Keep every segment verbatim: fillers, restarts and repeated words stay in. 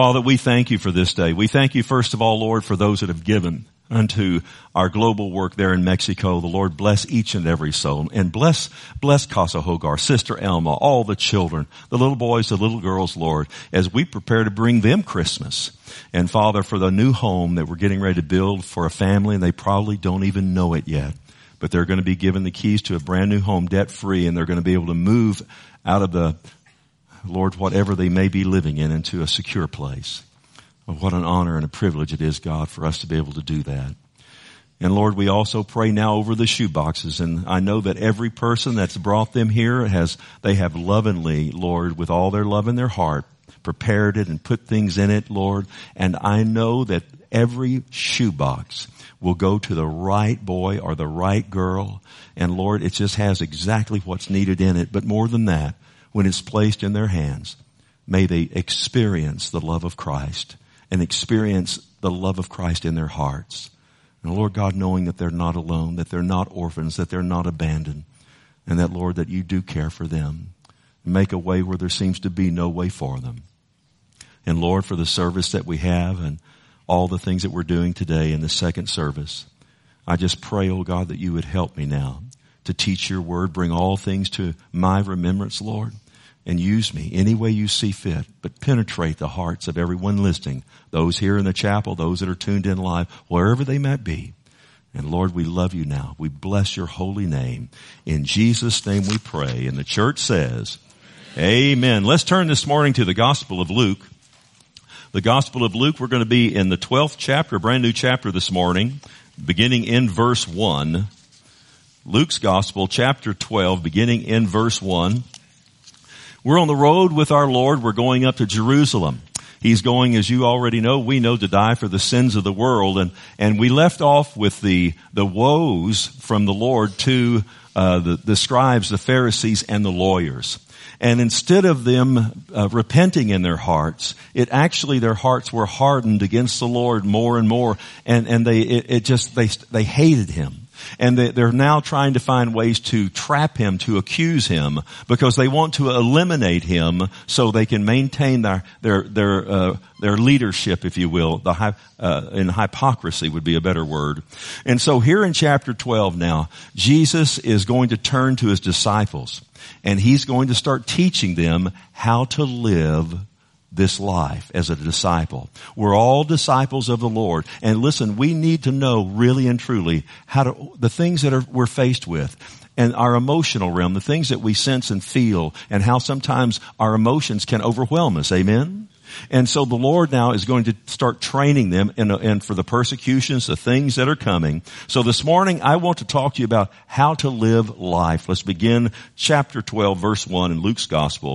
Father, we thank you for this day. We thank you, first of all, Lord, for those that have given unto our global work there in Mexico. The Lord bless each and every soul, and bless, bless Casa Hogar, Sister Elma, all the children, the little boys, the little girls, Lord, as we prepare to bring them Christmas. And Father, for the new home that we're getting ready to build for a family, and they probably don't even know it yet, but they're going to be given the keys to a brand new home debt free, and they're going to be able to move out of the, Lord, whatever they may be living in, into a secure place. Oh, what an honor and a privilege it is, God, for us to be able to do that. And Lord, we also pray now over the shoe boxes. And I know that every person that's brought them here has, they have lovingly, Lord, with all their love in their heart, prepared it and put things in it, Lord. And I know that every shoe box will go to the right boy or the right girl. And Lord, it just has exactly what's needed in it. But more than that, when it's placed in their hands, may they experience the love of Christ and experience the love of Christ in their hearts. And Lord God, knowing that they're not alone, that they're not orphans, that they're not abandoned, and that, Lord, that you do care for them. Make a way where there seems to be no way for them. And Lord, for the service that we have and all the things that we're doing today in the second service, I just pray, oh God, that you would help me now to teach your word, bring all things to my remembrance, Lord, and use me any way you see fit, but penetrate the hearts of everyone listening, those here in the chapel, those that are tuned in live, wherever they might be. And Lord, we love you now. We bless your holy name. In Jesus' name we pray. And the church says, amen. Let's turn this morning to the Gospel of Luke. The Gospel of Luke, we're going to be in the twelfth chapter, a brand new chapter this morning, beginning in verse one. Luke's Gospel, chapter twelve, beginning in verse one. We're on the road with our Lord. We're going up to Jerusalem. He's going, as you already know, we know, to die for the sins of the world. And, and we left off with the, the woes from the Lord to, uh, the, the scribes, the Pharisees, and the lawyers. And instead of them uh, repenting in their hearts, it actually, their hearts were hardened against the Lord more and more. And, and they, it, it just, they, they hated him. And they're now trying to find ways to trap him, to accuse him, because they want to eliminate him so they can maintain their their their uh, their leadership, if you will. The uh, in hypocrisy would be a better word. And so here in chapter twelve now, Jesus is going to turn to his disciples, and he's going to start teaching them how to live this life as a disciple. We're all disciples of the Lord. And listen, we need to know really and truly how to, the things that are, we're faced with, and our emotional realm, the things that we sense and feel, and how sometimes our emotions can overwhelm us. Amen? And so the Lord now is going to start training them in, and for the persecutions, the things that are coming. So this morning, I want to talk to you about how to live life. Let's begin chapter twelve, verse one in Luke's Gospel.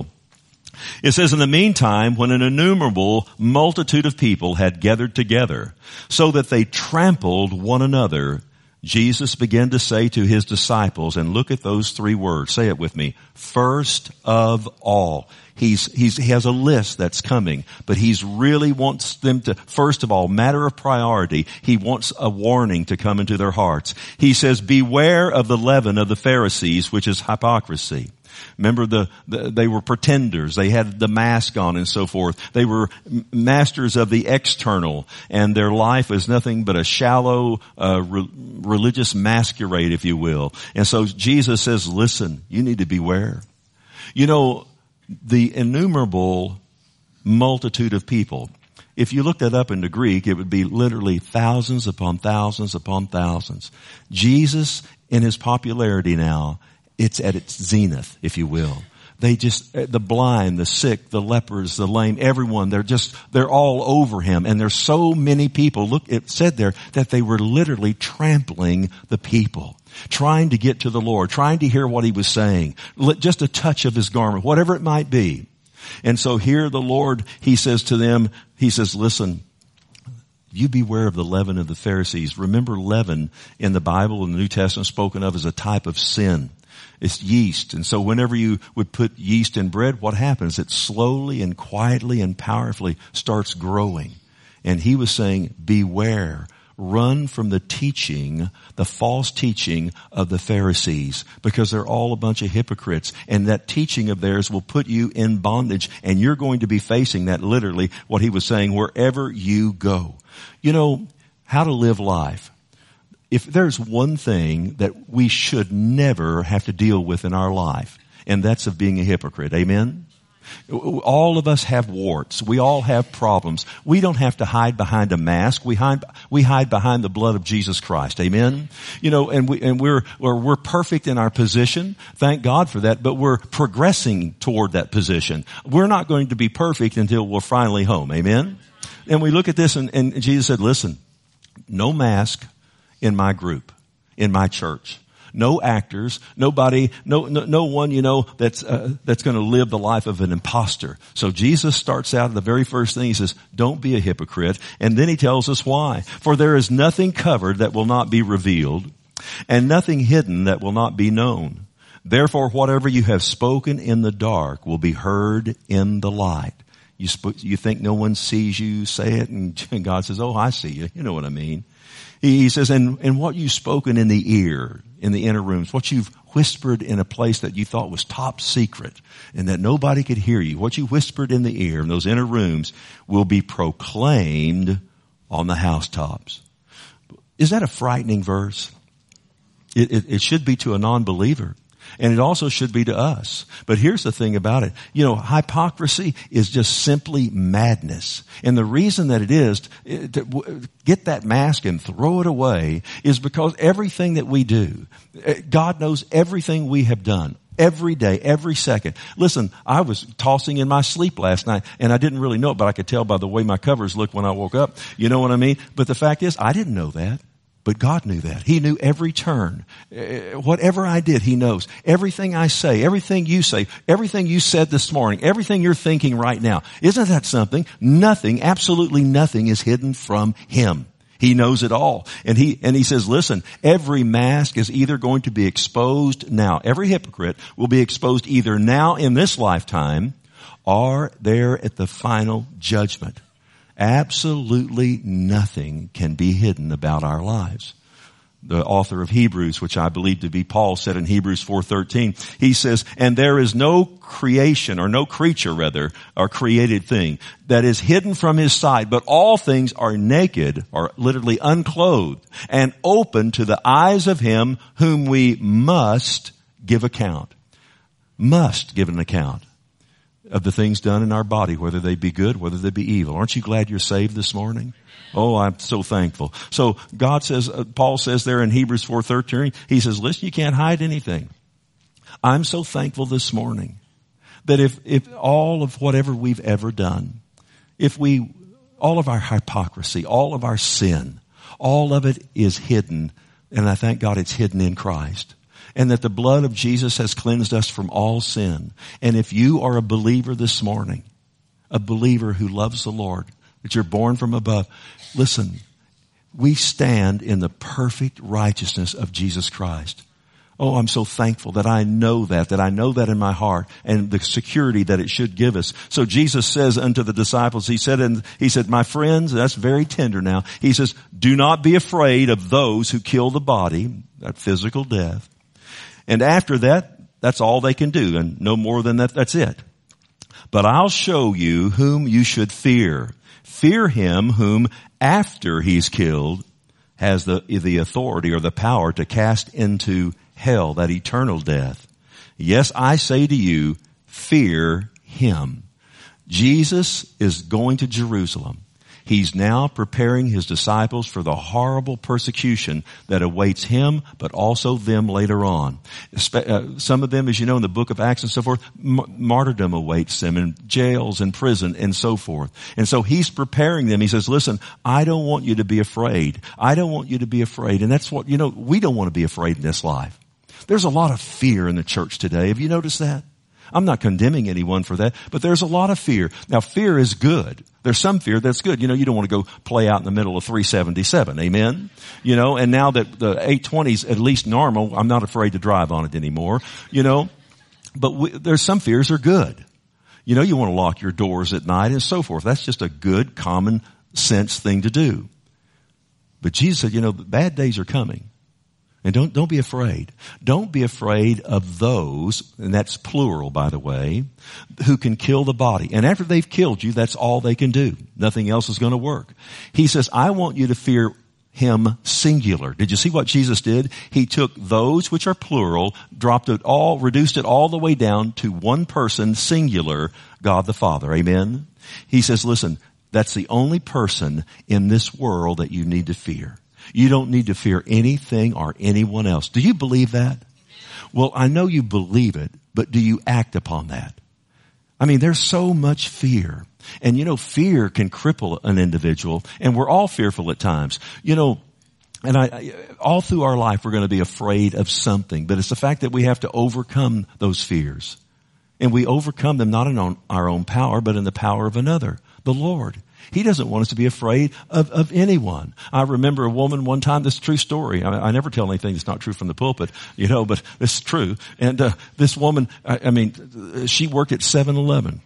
It says, in the meantime, when an innumerable multitude of people had gathered together, so that they trampled one another, Jesus began to say to his disciples, and look at those three words, say it with me, first of all. He's, he's, he has a list that's coming, but he's really wants them to, first of all, matter of priority, he wants a warning to come into their hearts. He says, beware of the leaven of the Pharisees, which is hypocrisy. Remember, the, the they were pretenders. They had the mask on and so forth. They were masters of the external, and their life is nothing but a shallow uh, re- religious masquerade, if you will. And so Jesus says, listen, you need to beware. You know, the innumerable multitude of people, if you look that up into Greek, it would be literally thousands upon thousands upon thousands. Jesus, in his popularity now, it's at its zenith, if you will. They just, the blind, the sick, the lepers, the lame, everyone, they're just, they're all over him. And there's so many people. Look, it said there that they were literally trampling the people, trying to get to the Lord, trying to hear what he was saying, just a touch of his garment, whatever it might be. And so here the Lord, he says to them, he says, listen, you beware of the leaven of the Pharisees. Remember, leaven in the Bible, in the New Testament, spoken of as a type of sin. It's yeast. And so whenever you would put yeast in bread, what happens? It slowly and quietly and powerfully starts growing. And he was saying, beware, run from the teaching, the false teaching of the Pharisees, because they're all a bunch of hypocrites, and that teaching of theirs will put you in bondage, and you're going to be facing that, literally what he was saying, wherever you go. You know, how to live life. If there's one thing that we should never have to deal with in our life, and that's of being a hypocrite. Amen? All of us have warts. We all have problems. We don't have to hide behind a mask. We hide, we hide behind the blood of Jesus Christ. Amen? You know, and we, and we're, we're, we're perfect in our position. Thank God for that. But we're progressing toward that position. We're not going to be perfect until we're finally home. Amen? And we look at this and, and Jesus said, listen, no mask in my group, in my church. No actors, nobody, no, no, no one, you know, that's, uh, that's going to live the life of an imposter. So Jesus starts out at the very first thing. He says, don't be a hypocrite. And then he tells us why. For there is nothing covered that will not be revealed, and nothing hidden that will not be known. Therefore, whatever you have spoken in the dark will be heard in the light. You, sp- you think no one sees you say it, and God says, oh, I see you. You know what I mean. He says, and, and what you've spoken in the ear, in the inner rooms, what you've whispered in a place that you thought was top secret and that nobody could hear you, what you whispered in the ear in those inner rooms will be proclaimed on the housetops. Is that a frightening verse? It, it, it should be to a non-believer. And it also should be to us. But here's the thing about it. You know, hypocrisy is just simply madness. And the reason that it is, to get that mask and throw it away, is because everything that we do, God knows everything we have done. Every day, every second. Listen, I was tossing in my sleep last night, and I didn't really know it, but I could tell by the way my covers looked when I woke up. You know what I mean? But the fact is, I didn't know that. But God knew that. He knew every turn. Whatever I did, He knows. Everything I say, everything you say, everything you said this morning, everything you're thinking right now. Isn't that something? Nothing, absolutely nothing is hidden from Him. He knows it all. And he, and he says, listen, every mask is either going to be exposed now. Every hypocrite will be exposed either now in this lifetime or there at the final judgment. Absolutely nothing can be hidden about our lives. The author of Hebrews, which I believe to be Paul, said in Hebrews four thirteen, he says, and there is no creation, or no creature rather, or created thing that is hidden from His sight, but all things are naked, or literally unclothed, and open to the eyes of Him whom we must give account. Must give an account of the things done in our body, whether they be good, whether they be evil. Aren't you glad you're saved this morning? Oh, I'm so thankful. So God says, uh, Paul says there in Hebrews four thirteen, he says, listen, you can't hide anything. I'm so thankful this morning that if, if all of whatever we've ever done, if we, all of our hypocrisy, all of our sin, all of it is hidden, and I thank God it's hidden in Christ. And that the blood of Jesus has cleansed us from all sin. And if you are a believer this morning, a believer who loves the Lord, that you're born from above, listen, we stand in the perfect righteousness of Jesus Christ. Oh, I'm so thankful that I know that, that I know that in my heart, and the security that it should give us. So Jesus says unto the disciples, he said, and he said, my friends, that's very tender now. He says, do not be afraid of those who kill the body, that physical death. And after that, that's all they can do, and no more than that, that's it. But I'll show you whom you should fear. Fear him whom, after he's killed, has the, the authority or the power to cast into hell, that eternal death. Yes, I say to you, fear him. Jesus is going to Jerusalem. He's now preparing his disciples for the horrible persecution that awaits him, but also them later on. Some of them, as you know, in the book of Acts and so forth, martyrdom awaits them in jails and prison and so forth. And so he's preparing them. He says, listen, I don't want you to be afraid. I don't want you to be afraid. And that's what, you know, we don't want to be afraid in this life. There's a lot of fear in the church today. Have you noticed that? I'm not condemning anyone for that, but there's a lot of fear. Now, fear is good. There's some fear that's good. You know, you don't want to go play out in the middle of three seventy-seven. Amen? You know, and now that the eight twenty is at least normal, I'm not afraid to drive on it anymore. You know, but we, there's some fears are good. You know, you want to lock your doors at night and so forth. That's just a good, common sense thing to do. But Jesus said, you know, the bad days are coming. And don't, don't be afraid. Don't be afraid of those, and that's plural, by the way, who can kill the body. And after they've killed you, that's all they can do. Nothing else is going to work. He says, I want you to fear him singular. Did you see what Jesus did? He took those which are plural, dropped it all, reduced it all the way down to one person, singular, God the Father. Amen? He says, listen, that's the only person in this world that you need to fear. You don't need to fear anything or anyone else. Do you believe that? Well, I know you believe it, but do you act upon that? I mean, there's so much fear. And you know, fear can cripple an individual, and we're all fearful at times. You know, and I, all through our life we're going to be afraid of something, but it's the fact that we have to overcome those fears. And we overcome them not in our own power, but in the power of another, the Lord. He doesn't want us to be afraid of, of anyone. I remember a woman one time, this is a true story. I, I never tell anything that's not true from the pulpit, you know, but this is true. And uh, this woman, I, I mean, she worked at seven eleven.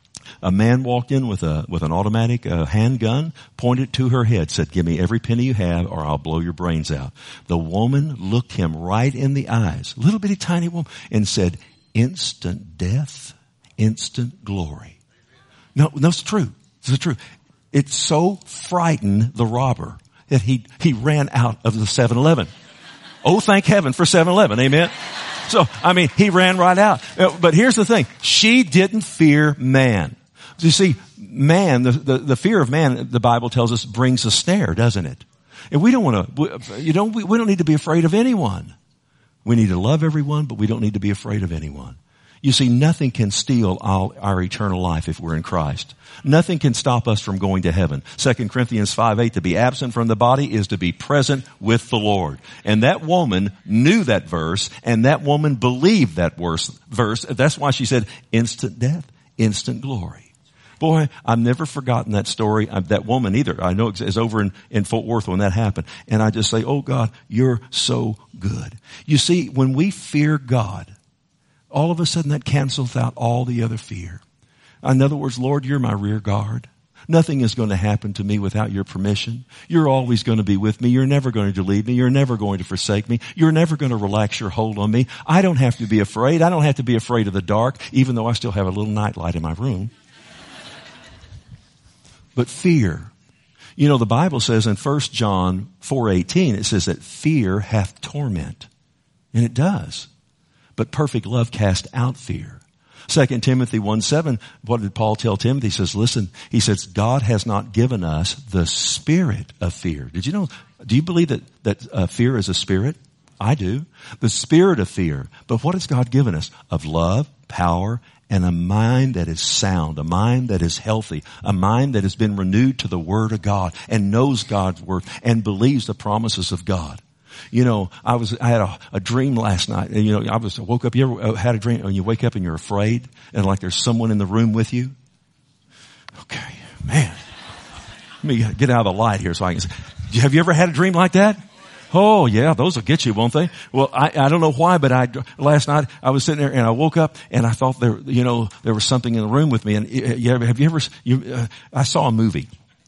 A man walked in with a with an automatic uh, handgun, pointed to her head, said, give me every penny you have or I'll blow your brains out. The woman looked him right in the eyes, little bitty tiny woman, and said, instant death, instant glory. No, no, it's true. It's true. It so frightened the robber that he, he ran out of the seven eleven. Oh, thank heaven for seven eleven. Amen. So, I mean, he ran right out. But here's the thing. She didn't fear man. You see, man, the, the, the fear of man, the Bible tells us, brings a snare, doesn't it? And we don't want to, you know, we, we don't need to be afraid of anyone. We need to love everyone, but we don't need to be afraid of anyone. You see, nothing can steal our, our eternal life if we're in Christ. Nothing can stop us from going to heaven. Second Corinthians five eight, to be absent from the body is to be present with the Lord. And that woman knew that verse, and that woman believed that verse. verse. That's why she said, instant death, instant glory. Boy, I've never forgotten that story of that woman either. I know it's over in, in Fort Worth when that happened. And I just say, oh God, you're so good. You see, when we fear God, all of a sudden that cancels out all the other fear. In other words, Lord, you're my rear guard. Nothing is going to happen to me without your permission. You're always going to be with me. You're never going to leave me. You're never going to forsake me. You're never going to relax your hold on me. I don't have to be afraid. I don't have to be afraid of the dark, even though I still have a little nightlight in my room. But fear. You know, the Bible says in First John four eighteen, it says that fear hath torment. And it does. But perfect love casts out fear. Second Timothy one seven, what did Paul tell Timothy? He says, listen, he says, God has not given us the spirit of fear. Did you know, do you believe that, that uh, fear is a spirit? I do. The spirit of fear. But what has God given us? Of love, power, and a mind that is sound, a mind that is healthy, a mind that has been renewed to the Word of God and knows God's Word and believes the promises of God. You know, I was, I had a, a dream last night. And, you know, I was, I woke up, you ever had a dream and you wake up and you're afraid and like there's someone in the room with you? Okay, man. Let me get out of the light here so I can see. Have you ever had a dream like that? Oh yeah, those will get you, won't they? Well, I, I don't know why, but I, last night I was sitting there and I woke up and I thought there, you know, there was something in the room with me. And you ever, have you ever, you, uh, I saw a movie.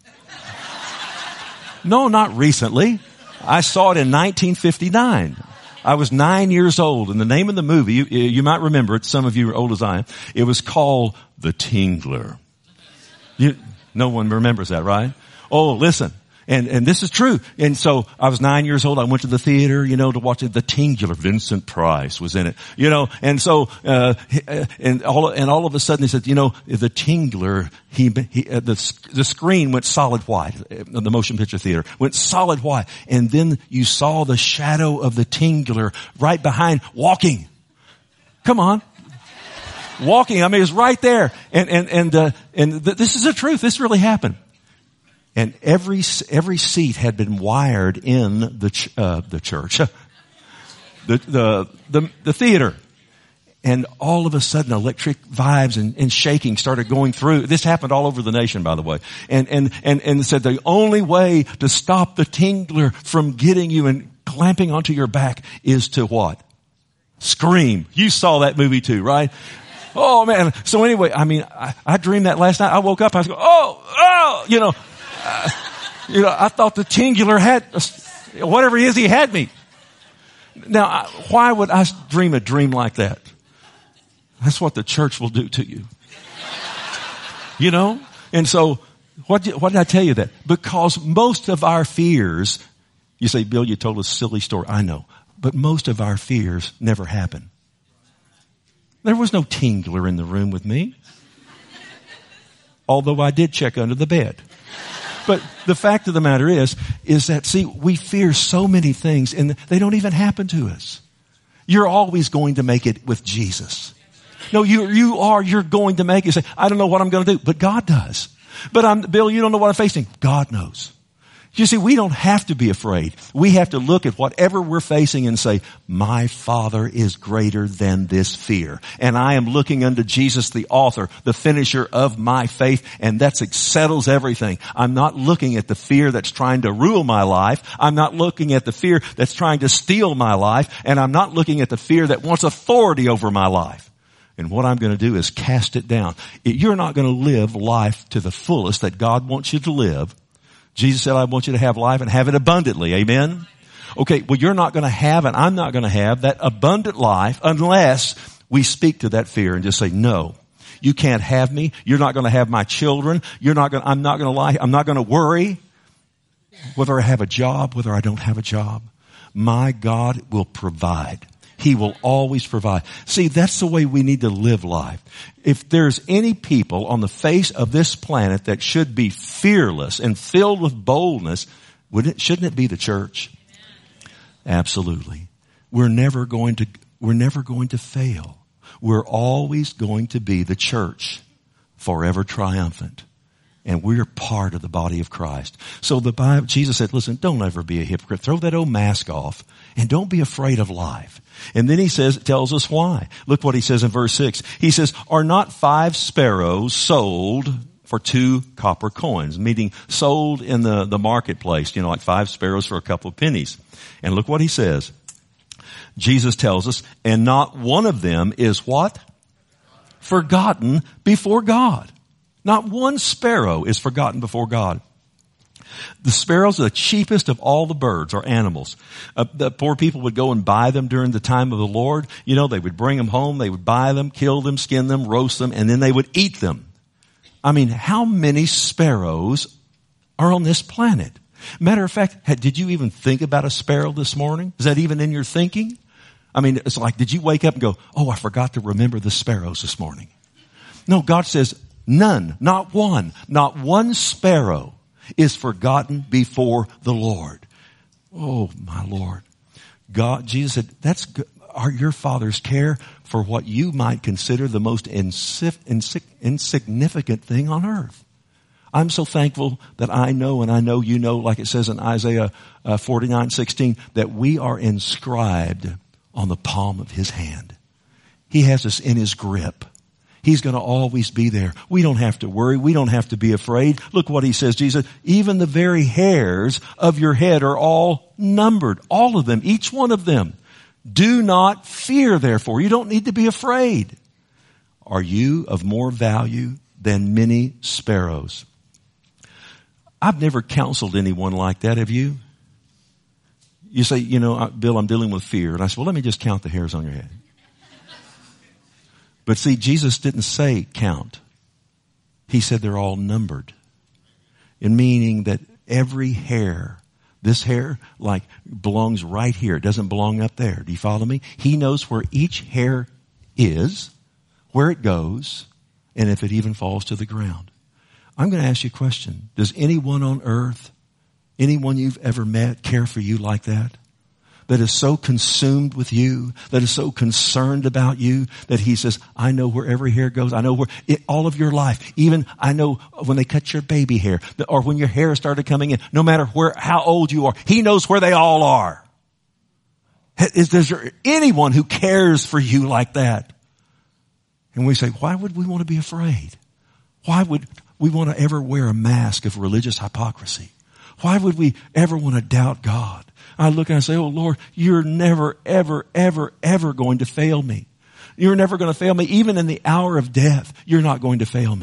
No, not recently. I saw it in nineteen fifty-nine. I was nine years old, and the name of the movie, you, you might remember it, some of you are old as I am, it was called The Tingler. You, no one remembers that, right? Oh, listen. And, and this is true. And so I was nine years old. I went to the theater, you know, to watch it. The Tingler. Vincent Price was in it, you know. And so, uh, and all, and all of a sudden he said, you know, the Tingler, he, he uh, the, the screen went solid white. The motion picture theater went solid white. And then you saw the shadow of the Tingler right behind walking. Come on. Walking. I mean, it was right there. And, and, and, uh, and th- this is the truth. This really happened. And every, every seat had been wired in the, ch- uh, the church, the, the, the, the theater. And all of a sudden electric vibes and, and shaking started going through. This happened all over the nation, by the way. And, and, and, and said the only way to stop the Tingler from getting you and clamping onto your back is to what? Scream. You saw that movie too, right? Oh man. So anyway, I mean, I, I dreamed that last night. I woke up, I was going, oh, oh, you know. Uh, You know, I thought the tingular had, whatever he is, he had me. Now, why would I dream a dream like that? That's what the church will do to you. You know? And so, what did, what did I tell you that? Because most of our fears, you say, Bill, you told a silly story. I know. But most of our fears never happen. There was no tingler in the room with me. Although I did check under the bed. But the fact of the matter is, is that, see, we fear so many things and they don't even happen to us. You're always going to make it with Jesus. No, you, you are, you're going to make it. Say, I don't know what I'm going to do, but God does. But I'm, Bill, you don't know what I'm facing. God knows. You see, we don't have to be afraid. We have to look at whatever we're facing and say, my Father is greater than this fear. And I am looking unto Jesus, the author, the finisher of my faith, and that settles everything. I'm not looking at the fear that's trying to rule my life. I'm not looking at the fear that's trying to steal my life. And I'm not looking at the fear that wants authority over my life. And what I'm going to do is cast it down. You're not going to live life to the fullest that God wants you to live. Jesus said, I want you to have life and have it abundantly. Amen? Okay, well, you're not going to have and I'm not going to have that abundant life unless we speak to that fear and just say, no, you can't have me. You're not going to have my children. You're not going to, I'm not going to lie. I'm not going to worry whether I have a job, whether I don't have a job. My God will provide. He will always provide. See, that's the way we need to live life. If there's any people on the face of this planet that should be fearless and filled with boldness, wouldn't it, shouldn't it be the church? Absolutely. We're never going to, we're never going to fail. We're always going to be the church, forever triumphant. And we're part of the body of Christ. So the Bible, Jesus said, listen, don't ever be a hypocrite. Throw that old mask off and don't be afraid of life. And then he says, tells us why. Look what he says in verse six. He says, are not five sparrows sold for two copper coins? Meaning sold in the, the marketplace, you know, like five sparrows for a couple of pennies. And look what he says. Jesus tells us, and not one of them is what? Forgotten before God. Not one sparrow is forgotten before God. The sparrows are the cheapest of all the birds or animals. Uh, the poor people would go and buy them during the time of the Lord. You know, they would bring them home, they would buy them, kill them, skin them, roast them, and then they would eat them. I mean, how many sparrows are on this planet? Matter of fact, did you even think about a sparrow this morning? Is that even in your thinking? I mean, it's like, did you wake up and go, oh, I forgot to remember the sparrows this morning? No, God says, none, not one, not one sparrow is forgotten before the Lord. Oh, my Lord. God, Jesus said, that's good. Are your Father's care for what you might consider the most insif- insig- insignificant thing on earth. I'm so thankful that I know, and I know you know, like it says in Isaiah uh, forty-nine sixteen, that we are inscribed on the palm of His hand. He has us in His grip. He's going to always be there. We don't have to worry. We don't have to be afraid. Look what he says, Jesus. Even the very hairs of your head are all numbered. All of them. Each one of them. Do not fear, therefore. You don't need to be afraid. Are you of more value than many sparrows? I've never counseled anyone like that. Have you? You say, you know, Bill, I'm dealing with fear. And I said, well, let me just count the hairs on your head. But see, Jesus didn't say count. He said they're all numbered. In meaning that every hair, this hair, like, belongs right here. It doesn't belong up there. Do you follow me? He knows where each hair is, where it goes, and if it even falls to the ground. I'm going to ask you a question. Does anyone on earth, anyone you've ever met, care for you like that? That is so consumed with you, that is so concerned about you, that He says, I know where every hair goes. I know where, it, all of your life. Even I know when they cut your baby hair, or when your hair started coming in, no matter where, how old you are, He knows where they all are. Is, is there anyone who cares for you like that? And we say, why would we want to be afraid? Why would we want to ever wear a mask of religious hypocrisy? Why would we ever want to doubt God? I look and I say, oh Lord, you're never, ever, ever, ever going to fail me. You're never going to fail me. Even in the hour of death, you're not going to fail me.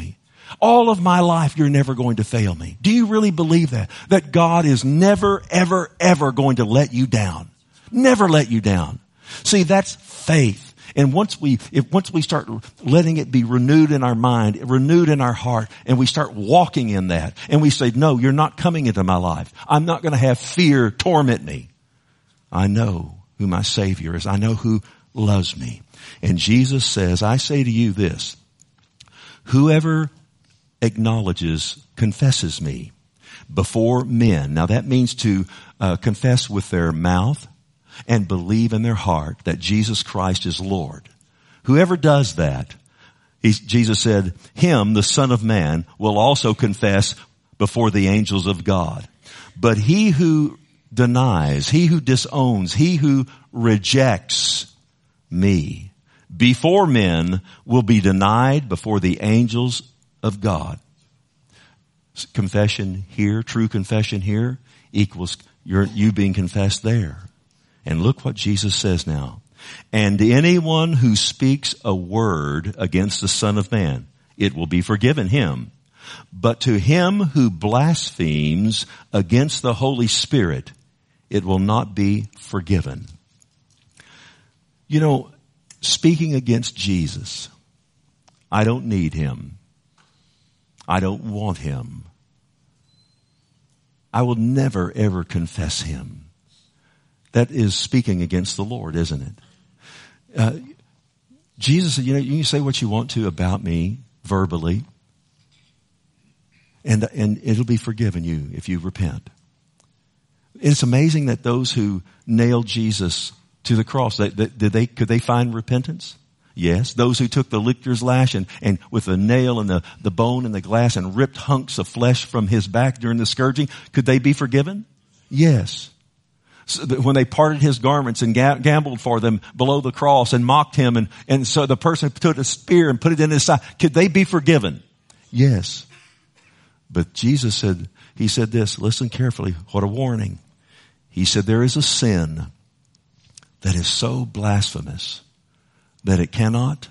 All of my life, you're never going to fail me. Do you really believe that? That God is never, ever, ever going to let you down. Never let you down. See, that's faith. And once we, if once we start letting it be renewed in our mind, renewed in our heart, and we start walking in that, and we say, no, you're not coming into my life. I'm not going to have fear torment me. I know who my Savior is. I know who loves me. And Jesus says, I say to you this, whoever acknowledges, confesses me before men. Now that means to uh, confess with their mouth and believe in their heart that Jesus Christ is Lord. Whoever does that, he, Jesus said, him, the Son of Man, will also confess before the angels of God. But he who denies, he who disowns, he who rejects me before men will be denied before the angels of God. Confession here, true confession here, equals your, you being confessed there. And look what Jesus says now. And anyone who speaks a word against the Son of Man, it will be forgiven him. But to him who blasphemes against the Holy Spirit, it will not be forgiven. You know, speaking against Jesus, I don't need him. I don't want him. I will never ever confess him. That is speaking against the Lord, isn't it? Uh, Jesus said, you know, you can say what you want to about me verbally, and and it'll be forgiven you if you repent. It's amazing that those who nailed Jesus to the cross, they, they, did they could they find repentance? Yes. Those who took the lictor's lash and, and with the nail and the, the bone and the glass and ripped hunks of flesh from his back during the scourging, could they be forgiven? Yes. So when they parted his garments and ga- gambled for them below the cross and mocked him, and, and so the person took a spear and put it in his side, could they be forgiven? Yes. But Jesus said, he said this, listen carefully, what a warning. He said, there is a sin that is so blasphemous that it cannot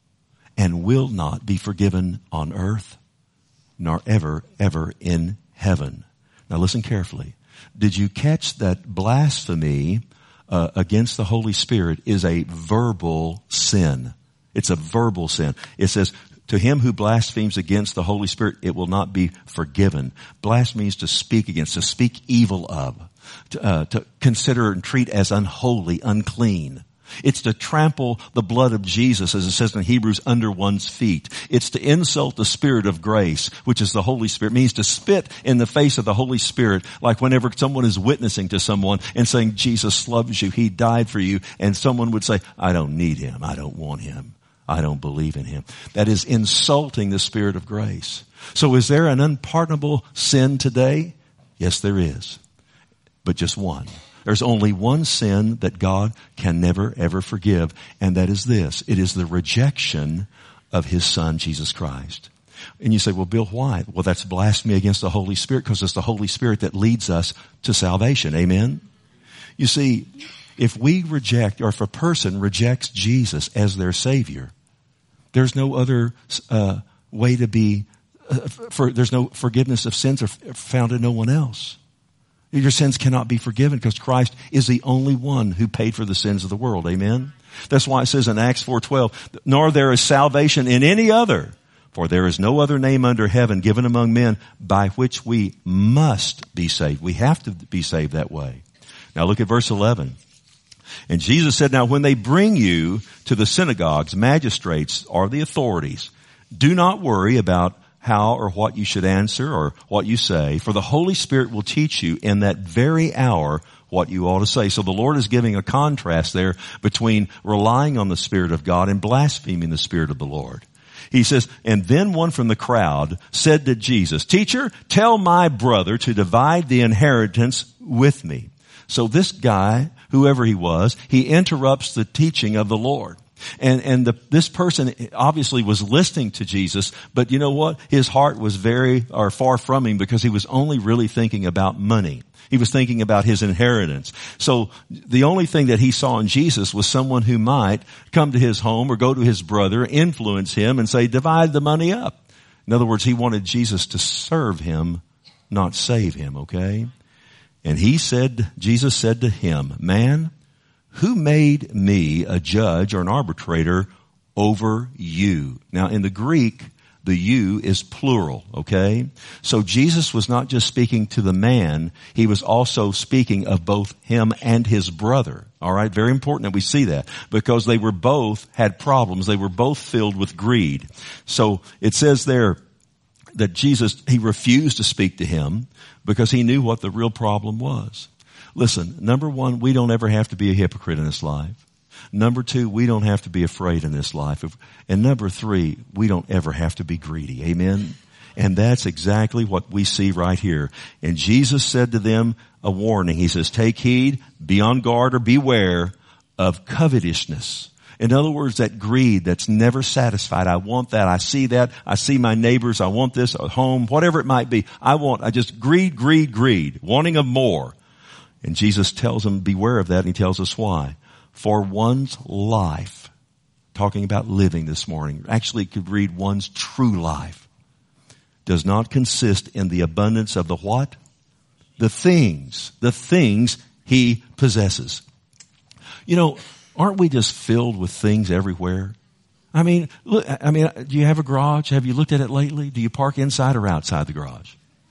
and will not be forgiven on earth, nor ever, ever in heaven. Now listen carefully. Did you catch that blasphemy uh, against the Holy Spirit is a verbal sin? It's a verbal sin. It says, to him who blasphemes against the Holy Spirit, it will not be forgiven. Blasphemy means to speak against, to speak evil of, to, uh, to consider and treat as unholy, unclean. It's to trample the blood of Jesus, as it says in Hebrews, under one's feet. It's to insult the Spirit of grace, which is the Holy Spirit. It means to spit in the face of the Holy Spirit, like whenever someone is witnessing to someone and saying, Jesus loves you, he died for you, and someone would say, I don't need him, I don't want him, I don't believe in him. That is insulting the Spirit of grace. So is there an unpardonable sin today? Yes, there is. But just one. There's only one sin that God can never ever forgive, and that is this. It is the rejection of his Son, Jesus Christ. And you say, well, Bill, why? Well, that's blasphemy against the Holy Spirit, because it's the Holy Spirit that leads us to salvation. Amen? You see, if we reject, or if a person rejects Jesus as their Savior, there's no other uh, way to be, uh, for, there's no forgiveness of sins are found in no one else. Your sins cannot be forgiven because Christ is the only one who paid for the sins of the world. Amen? That's why it says in Acts four twelve, nor there is salvation in any other, for there is no other name under heaven given among men by which we must be saved. We have to be saved that way. Now look at verse eleven. And Jesus said, now when they bring you to the synagogues, magistrates, or the authorities, do not worry about how or what you should answer or what you say, for the Holy Spirit will teach you in that very hour what you ought to say. So the Lord is giving a contrast there between relying on the Spirit of God and blaspheming the Spirit of the Lord. He says, and then one from the crowd said to Jesus, Teacher, tell my brother to divide the inheritance with me. So this guy, whoever he was, he interrupts the teaching of the Lord. And, and the, this person obviously was listening to Jesus, but you know what? His heart was very, or far from him, because he was only really thinking about money. He was thinking about his inheritance. So the only thing that he saw in Jesus was someone who might come to his home or go to his brother, influence him and say, divide the money up. In other words, he wanted Jesus to serve him, not save him, okay? And he said, Jesus said to him, man, who made me a judge or an arbitrator over you? Now in the Greek, the you is plural, okay? So Jesus was not just speaking to the man, he was also speaking of both him and his brother. All right, very important that we see that because they were both had problems. They were both filled with greed. So it says there that Jesus, he refused to speak to him because he knew what the real problem was. Listen, number one, we don't ever have to be a hypocrite in this life. Number two, we don't have to be afraid in this life. And number three, we don't ever have to be greedy. Amen? And that's exactly what we see right here. And Jesus said to them a warning. He says, take heed, be on guard or beware of covetousness. In other words, that greed that's never satisfied. I want that. I see that. I see my neighbors. I want this at home, whatever it might be. I want, I just greed, greed, greed, wanting of more. And Jesus tells them, beware of that. And he tells us why. For one's life, talking about living this morning, actually could read one's true life, does not consist in the abundance of the what? The things, the things he possesses. You know, aren't we just filled with things everywhere? I mean, look, I mean, do you have a garage? Have you looked at it lately? Do you park inside or outside the garage?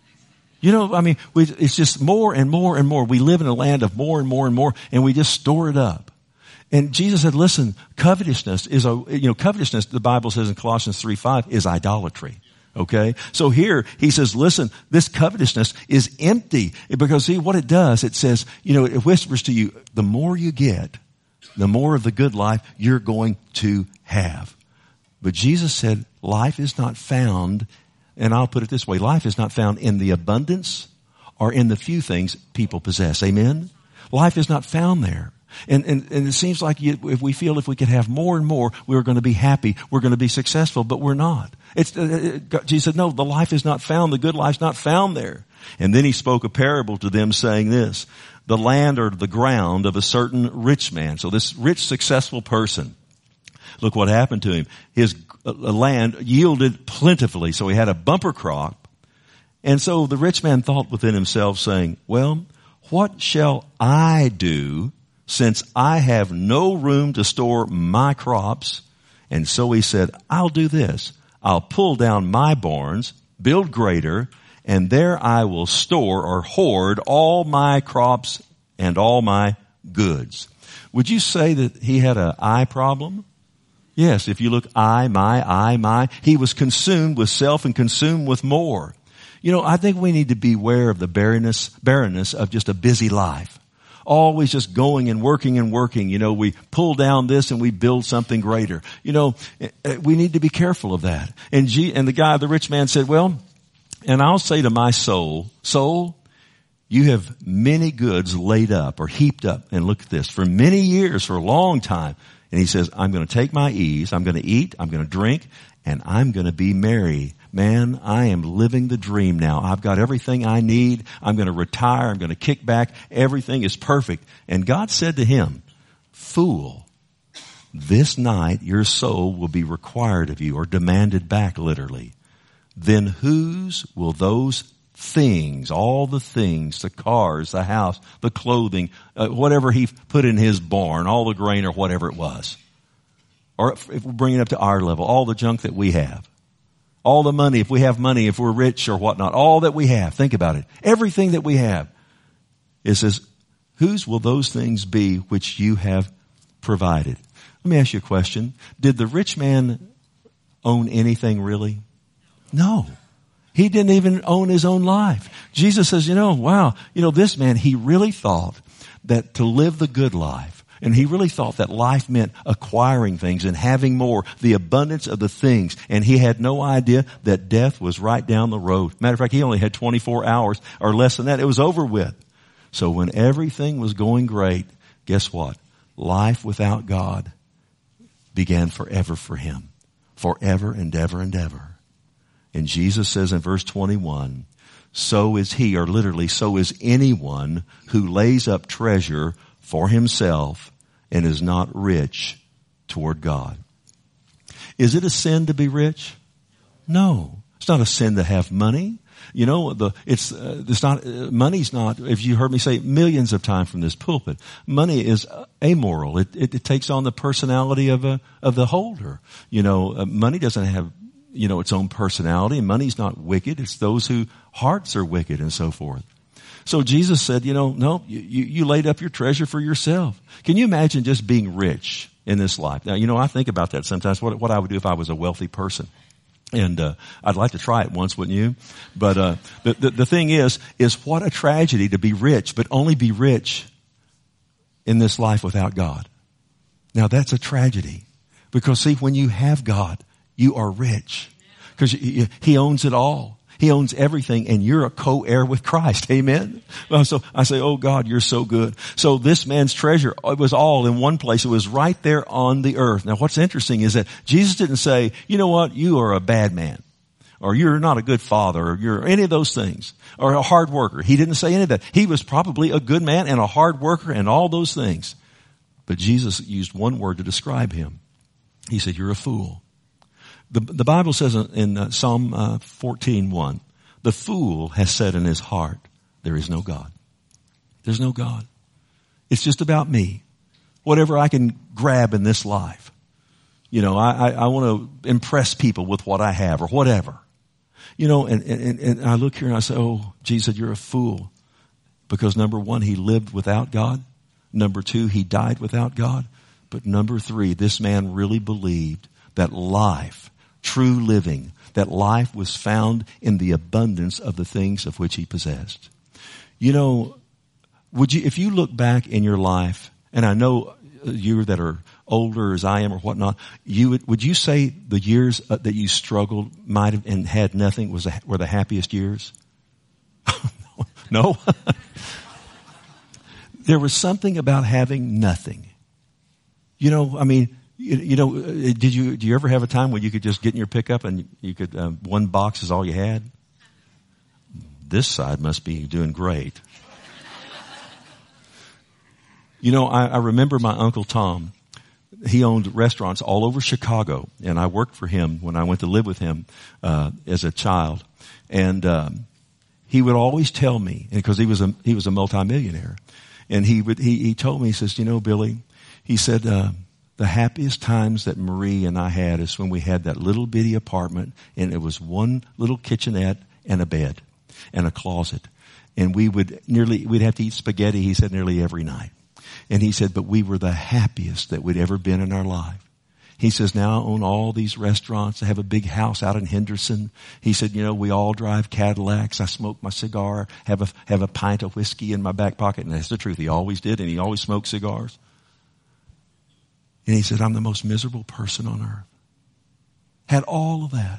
You know, I mean, we, it's just more and more and more. We live in a land of more and more and more, and we just store it up. And Jesus said, listen, covetousness is a, you know, covetousness, the Bible says in Colossians three five, is idolatry. Okay? So here, he says, listen, this covetousness is empty. Because see, what it does, it says, you know, it whispers to you, the more you get, the more of the good life you're going to have. But Jesus said, life is not found, and I'll put it this way, life is not found in the abundance or in the few things people possess. Amen? Life is not found there. And, and, and it seems like you, if we feel if we could have more and more, we're going to be happy, we're going to be successful, but we're not. It's, uh, it, Jesus said, no, the life is not found, the good life's not found there. And then he spoke a parable to them saying this, the land or the ground of a certain rich man. So this rich, successful person, look what happened to him. His uh, land yielded plentifully, so he had a bumper crop. And so the rich man thought within himself saying, well, what shall I do since I have no room to store my crops? And so he said, I'll do this. I'll pull down my barns, build greater, and there I will store or hoard all my crops and all my goods. Would you say that he had an eye problem? Yes, if you look I, my, I, my, he was consumed with self and consumed with more. You know, I think we need to beware of the barrenness, barrenness of just a busy life. Always just going and working and working. You know, we pull down this and we build something greater. You know, we need to be careful of that. And G, and the guy, the rich man said, well, and I'll say to my soul, soul, you have many goods laid up or heaped up. And look at this, for many years, for a long time. And he says, I'm going to take my ease. I'm going to eat. I'm going to drink. And I'm going to be merry. Man, I am living the dream now. I've got everything I need. I'm going to retire. I'm going to kick back. Everything is perfect. And God said to him, fool, this night your soul will be required of you or demanded back literally. Then whose will those things, all the things, the cars, the house, the clothing, uh, whatever he put in his barn, all the grain or whatever it was. Or if, if we bring it up to our level, all the junk that we have. All the money, if we have money, if we're rich or whatnot, all that we have. Think about it. Everything that we have. It says, whose will those things be which you have provided? Let me ask you a question. Did the rich man own anything really? No. He didn't even own his own life. Jesus says, you know, wow, you know, this man, he really thought that to live the good life, and he really thought that life meant acquiring things and having more, the abundance of the things. And he had no idea that death was right down the road. Matter of fact, he only had twenty-four hours or less than that. It was over with. So when everything was going great, guess what? Life without God began forever for him. Forever and ever and ever. And Jesus says in verse twenty-one, so is he, or literally, so is anyone who lays up treasure for himself and is not rich toward God. Is it a sin to be rich? No. It's not a sin to have money. You know, the, it's, uh, it's not, uh, money's not, if you heard me say millions of times from this pulpit, money is amoral. It, it, it takes on the personality of a, of the holder. You know, uh, money doesn't have, you know, its own personality, and money's not wicked. It's those whose hearts are wicked and so forth. So Jesus said, you know, no, you, you laid up your treasure for yourself. Can you imagine just being rich in this life? Now, you know, I think about that sometimes, what, what I would do if I was a wealthy person. And, uh, I'd like to try it once, wouldn't you? But, uh, the, the, the thing is, is what a tragedy to be rich, but only be rich in this life without God. Now that's a tragedy. Because see, when you have God, you are rich. Because He owns it all. He owns everything, and you're a co-heir with Christ. Amen? Well, so I say, oh God, you're so good. So this man's treasure, it was all in one place. It was right there on the earth. Now what's interesting is that Jesus didn't say, you know what, you are a bad man, or you're not a good father, or you're any of those things, or a hard worker. He didn't say any of that. He was probably a good man and a hard worker and all those things. But Jesus used one word to describe him. He said, you're a fool. The, the Bible says in uh, Psalm uh, fourteen one, the fool has said in his heart, there is no God. There's no God. It's just about me. Whatever I can grab in this life. You know, I, I, I want to impress people with what I have or whatever. You know, and, and, and I look here and I say, oh, Jesus, you're a fool. Because number one, he lived without God. Number two, he died without God. But number three, this man really believed that life, true living, that life was found in the abundance of the things of which he possessed. You know, would you, if you look back in your life, and I know you that are older as I am or whatnot, you would, would you say the years that you struggled might have and had nothing was a, were the happiest years? No. There was something about having nothing. You know, I mean, You, you know, did you, do you ever have a time when you could just get in your pickup and you could, um, one box is all you had? This side must be doing great. You know, I, I remember my Uncle Tom. He owned restaurants all over Chicago, and I worked for him when I went to live with him, uh, as a child. And, um, he would always tell me, because he was a, he was a multimillionaire, and he would, he, he told me, he says, you know, Billy, he said, uh, the happiest times that Marie and I had is when we had that little bitty apartment, and it was one little kitchenette and a bed and a closet. And we would nearly, we'd have to eat spaghetti, he said, nearly every night. And he said, but we were the happiest that we'd ever been in our life. He says, now I own all these restaurants. I have a big house out in Henderson. He said, you know, we all drive Cadillacs. I smoke my cigar, have a, have a pint of whiskey in my back pocket. And that's the truth. He always did. And he always smoked cigars. And he said, I'm the most miserable person on earth. Had all of that.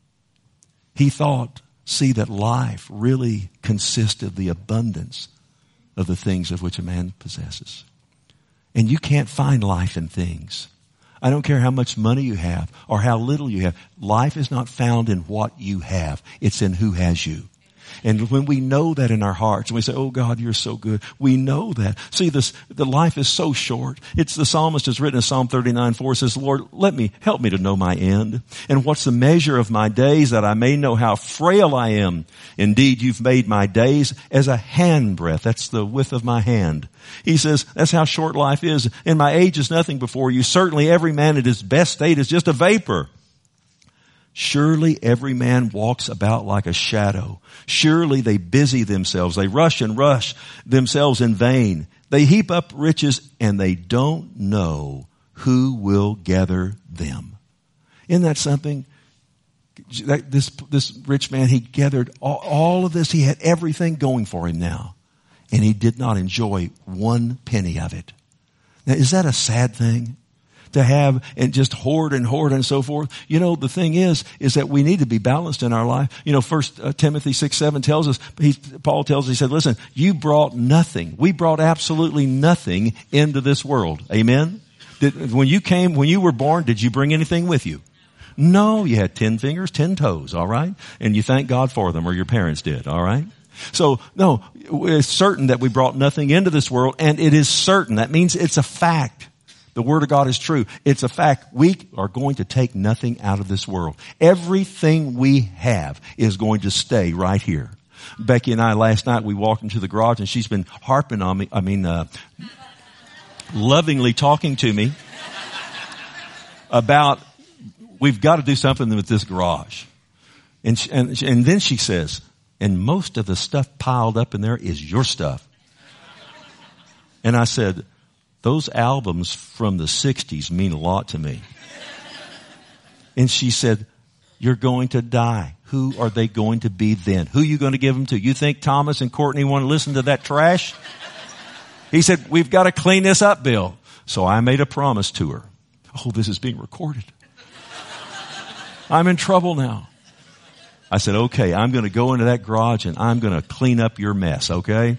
He thought, see, that life really consists of the abundance of the things of which a man possesses. And you can't find life in things. I don't care how much money you have or how little you have. Life is not found in what you have. It's in who has you. And when we know that in our hearts, and we say, oh God, you're so good. We know that. See, this, the life is so short. It's the psalmist has written in Psalm thirty-nine four, says, Lord, let me, help me to know my end. And what's the measure of my days, that I may know how frail I am. Indeed, you've made my days as a handbreadth. That's the width of my hand. He says, that's how short life is. And my age is nothing before you. Certainly every man at his best state is just a vapor. Surely every man walks about like a shadow. Surely they busy themselves. They rush and rush themselves in vain. They heap up riches and they don't know who will gather them. Isn't that something? This, this rich man, he gathered all, all of this. He had everything going for him now. And he did not enjoy one penny of it. Now, is that a sad thing? To have and just hoard and hoard and so forth. You know, the thing is, is that we need to be balanced in our life. You know, First uh, Timothy six seven tells us, he, Paul tells us, he said, listen, you brought nothing. We brought absolutely nothing into this world. Amen? Did, when you came, when you were born, did you bring anything with you? No, you had ten fingers, ten toes, all right? And you thank God for them, or your parents did, all right? So, no, it's certain that we brought nothing into this world, and it is certain. That means it's a fact. The Word of God is true. It's a fact. We are going to take nothing out of this world. Everything we have is going to stay right here. Becky and I last night, we walked into the garage and she's been harping on me, I mean, uh, lovingly talking to me about we've got to do something with this garage. And, she, and, and then she says, and most of the stuff piled up in there is your stuff. And I said, those albums from the sixties mean a lot to me. And she said, you're going to die. Who are they going to be then? Who are you going to give them to? You think Thomas and Courtney want to listen to that trash? He said, we've got to clean this up, Bill. So I made a promise to her. Oh, this is being recorded. I'm in trouble now. I said, okay, I'm going to go into that garage and I'm going to clean up your mess, okay?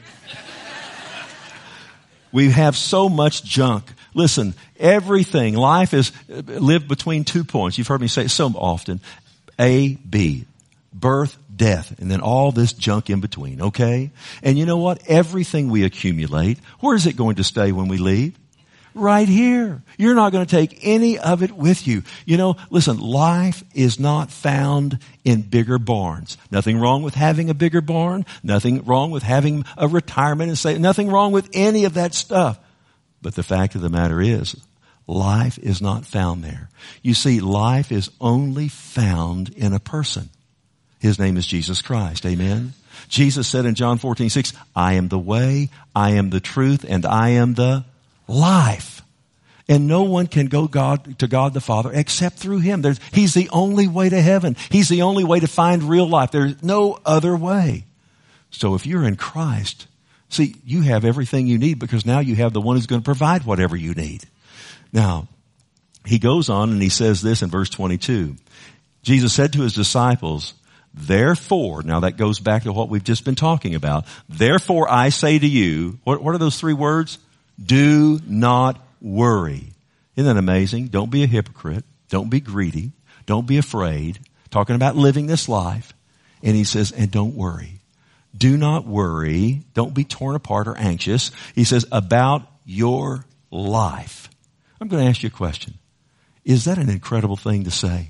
We have so much junk. Listen, everything, life is lived between two points. You've heard me say it so often. A, B. Birth, death, and then all this junk in between, okay? And you know what? Everything we accumulate, where is it going to stay when we leave? Right here. You're not going to take any of it with you. You know, listen, life is not found in bigger barns. Nothing wrong with having a bigger barn. Nothing wrong with having a retirement and say, nothing wrong with any of that stuff. But the fact of the matter is, life is not found there. You see, life is only found in a person. His name is Jesus Christ. Amen. Jesus said in John fourteen six, I am the way, I am the truth, and I am the life. And no one can go God to God the Father except through Him. There's, He's the only way to heaven. He's the only way to find real life. There's no other way. So if you're in Christ, see, you have everything you need because now you have the one who's going to provide whatever you need. Now, He goes on and He says this in verse twenty-two. Jesus said to His disciples, therefore, now that goes back to what we've just been talking about. Therefore I say to you, what, what are those three words? Do not worry. Isn't that amazing? Don't be a hypocrite. Don't be greedy. Don't be afraid. Talking about living this life. And He says, and don't worry. Do not worry. Don't be torn apart or anxious. He says, about your life. I'm going to ask you a question. Is that an incredible thing to say?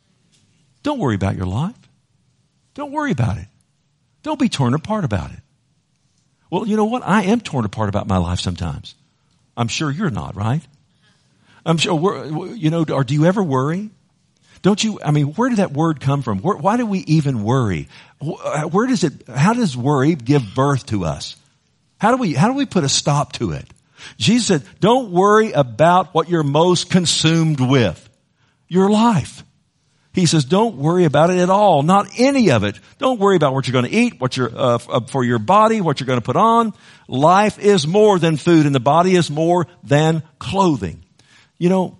Don't worry about your life. Don't worry about it. Don't be torn apart about it. Well, you know what? I am torn apart about my life sometimes. I'm sure you're not, right? I'm sure, we're, you know, or do you ever worry? Don't you, I mean, where did that word come from? Where, why do we even worry? Where does it, how does worry give birth to us? How do we, how do we put a stop to it? Jesus said, don't worry about what you're most consumed with. Your life. He says, don't worry about it at all. Not any of it. Don't worry about what you're going to eat, what you're, uh, for your body, what you're going to put on. Life is more than food and the body is more than clothing. You know,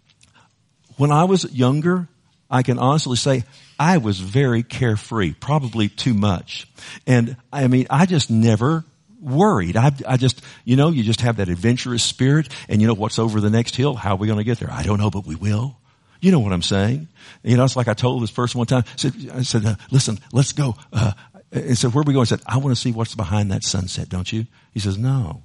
when I was younger, I can honestly say I was very carefree, probably too much. And I mean, I just never worried. I, I just, you know, you just have that adventurous spirit and you know what's over the next hill? How are we going to get there? I don't know, but we will. You know what I'm saying? You know, it's like I told this person one time, I said, I said uh, listen, let's go. Uh, and said, where are we going? I said, I want to see what's behind that sunset, don't you? He says, no.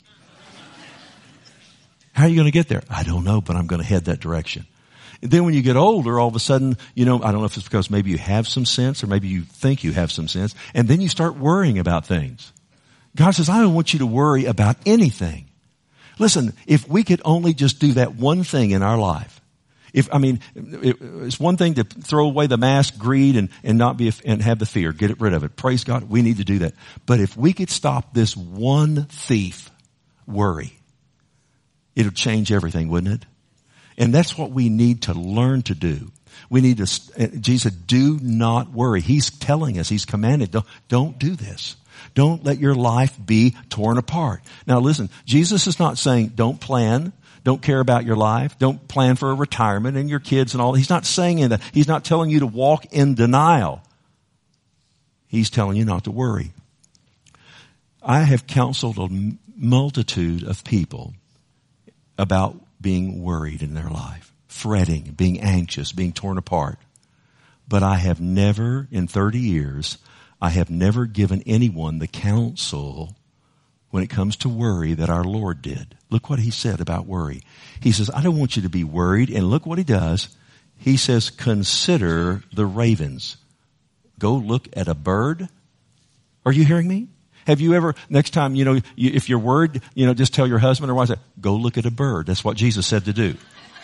How are you going to get there? I don't know, but I'm going to head that direction. And then when you get older, all of a sudden, you know, I don't know if it's because maybe you have some sense or maybe you think you have some sense, and then you start worrying about things. God says, I don't want you to worry about anything. Listen, if we could only just do that one thing in our life, If, I mean, it, it's one thing to throw away the mask, greed, and, and not be, and have the fear. Get rid of it. Praise God. We need to do that. But if we could stop this one thief, worry, it'll change everything, wouldn't it? And that's what we need to learn to do. We need to, Jesus said, do not worry. He's telling us, He's commanded, don't, don't do this. Don't let your life be torn apart. Now listen, Jesus is not saying don't plan. Don't care about your life. Don't plan for a retirement and your kids and all. He's not saying that. He's not telling you to walk in denial. He's telling you not to worry. I have counseled a multitude of people about being worried in their life, fretting, being anxious, being torn apart. But I have never, in thirty years, I have never given anyone the counsel when it comes to worry that our Lord did. Look what he said about worry. He says, I don't want you to be worried. And look what he does. He says, consider the ravens. Go look at a bird. Are you hearing me? Have you ever, next time, you know, you, if you're worried, you know, just tell your husband or wife, go look at a bird. That's what Jesus said to do.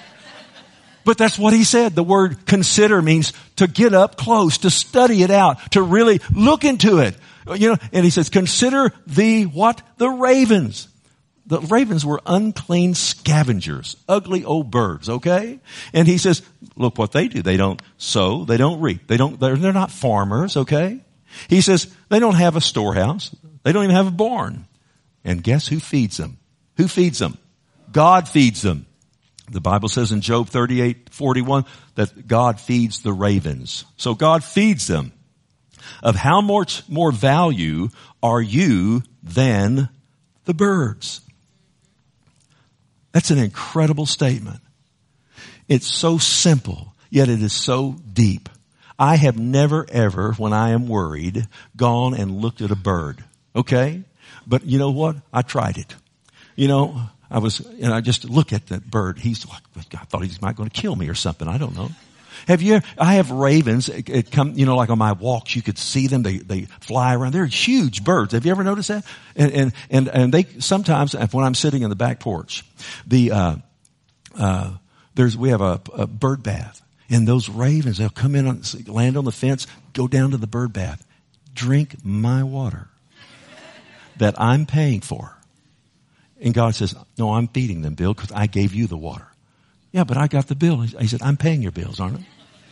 But that's what he said. The word consider means to get up close, to study it out, to really look into it. You know, and he says, consider the what? The ravens. The ravens were unclean scavengers, ugly old birds, okay? And he says, look what they do. They don't sow, they don't reap. They don't, they're, they're not farmers, okay? He says, they don't have a storehouse. They don't even have a barn. And guess who feeds them? Who feeds them? God feeds them. The Bible says in Job thirty-eight forty-one that God feeds the ravens. So God feeds them. Of how much more value are you than the birds? That's an incredible statement. It's so simple, yet it is so deep. I have never ever, when I am worried, gone and looked at a bird. Okay? But you know what? I tried it. You know, I was, and I just look at that bird. He's like, I thought he might going to kill me or something. I don't know. Have you, I have ravens, it, it come, you know, like on my walks, you could see them. They, they fly around. They're huge birds. Have you ever noticed that? And, and, and, and they, sometimes when I'm sitting in the back porch, the, uh, uh, there's, we have a, a bird bath. And those ravens, they'll come in, on, land on the fence, go down to the bird bath, drink my water that I'm paying for. And God says, no, I'm feeding them, Bill, because I gave you the water. Yeah, but I got the bill. He said, I'm paying your bills, aren't I?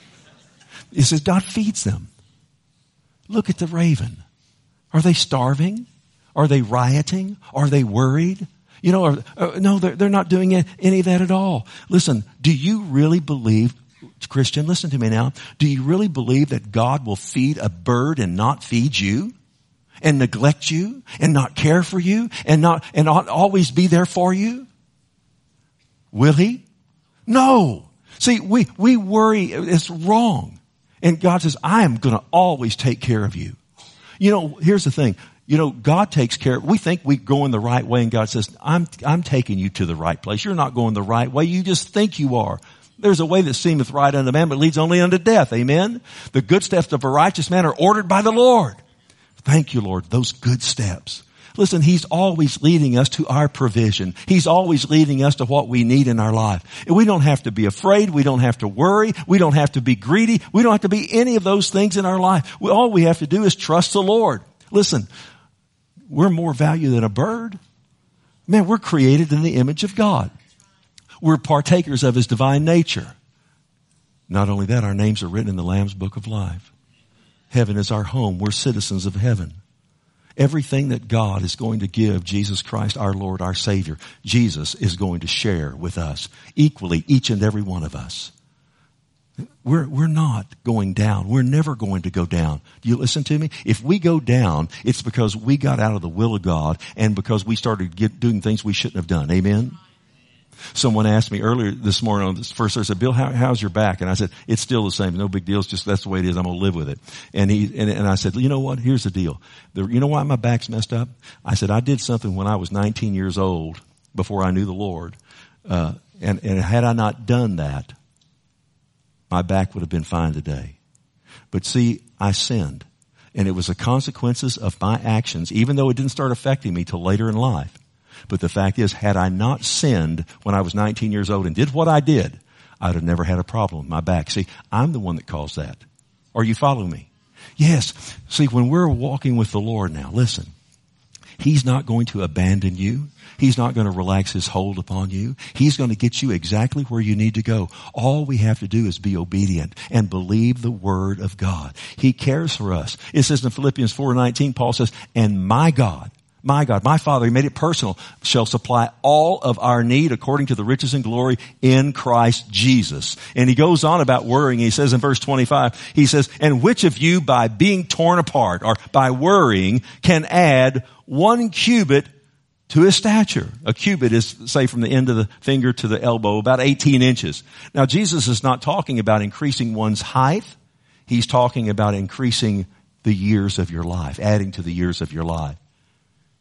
He says, God feeds them. Look at the raven. Are they starving? Are they rioting? Are they worried? You know, are, uh, no, they're, they're not doing any of that at all. Listen, do you really believe, Christian, listen to me now. Do you really believe that God will feed a bird and not feed you? And neglect you? And not care for you? And not, and not always be there for you? Will he? No. See, we, we worry, it's wrong. And God says, I am going to always take care of you. You know, here's the thing. You know, God takes care. We think we go in the right way, and God says, I'm, I'm taking you to the right place. You're not going the right way. You just think you are. There's a way that seemeth right unto man, but leads only unto death. Amen? The good steps of a righteous man are ordered by the Lord. Thank you, Lord, those good steps. Listen, he's always leading us to our provision. He's always leading us to what we need in our life. And we don't have to be afraid. We don't have to worry. We don't have to be greedy. We don't have to be any of those things in our life. We, all we have to do is trust the Lord. Listen, we're more value than a bird. Man, we're created in the image of God. We're partakers of his divine nature. Not only that, our names are written in the Lamb's Book of Life. Heaven is our home. We're citizens of heaven. Everything that God is going to give Jesus Christ, our Lord, our Savior, Jesus is going to share with us equally, each and every one of us. We're, we're not going down. We're never going to go down. Do you listen to me? If we go down, it's because we got out of the will of God and because we started get, doing things we shouldn't have done. Amen? Someone asked me earlier this morning on this first, I said, Bill, how, how's your back? And I said, it's still the same. No big deal. It's just, that's the way it is. I'm going to live with it. And he, and, and I said, you know what? Here's the deal. The, you know why my back's messed up? I said, I did something when I was nineteen years old before I knew the Lord. Uh, and, and had I not done that, my back would have been fine today. But see, I sinned. And it was the consequences of my actions, even though it didn't start affecting me till later in life. But the fact is, had I not sinned when I was nineteen years old and did what I did, I'd have never had a problem with my back. See, I'm the one that caused that. Are you following me? Yes. See, when we're walking with the Lord now, listen, he's not going to abandon you. He's not going to relax his hold upon you. He's going to get you exactly where you need to go. All we have to do is be obedient and believe the word of God. He cares for us. It says in Philippians four nineteen, Paul says, and my God, my God, my Father, he made it personal, shall supply all of our need according to the riches and glory in Christ Jesus. And he goes on about worrying. He says in verse twenty-five, he says, and which of you by being torn apart or by worrying can add one cubit to his stature? A cubit is, say, from the end of the finger to the elbow, about eighteen inches. Now, Jesus is not talking about increasing one's height. He's talking about increasing the years of your life, adding to the years of your life.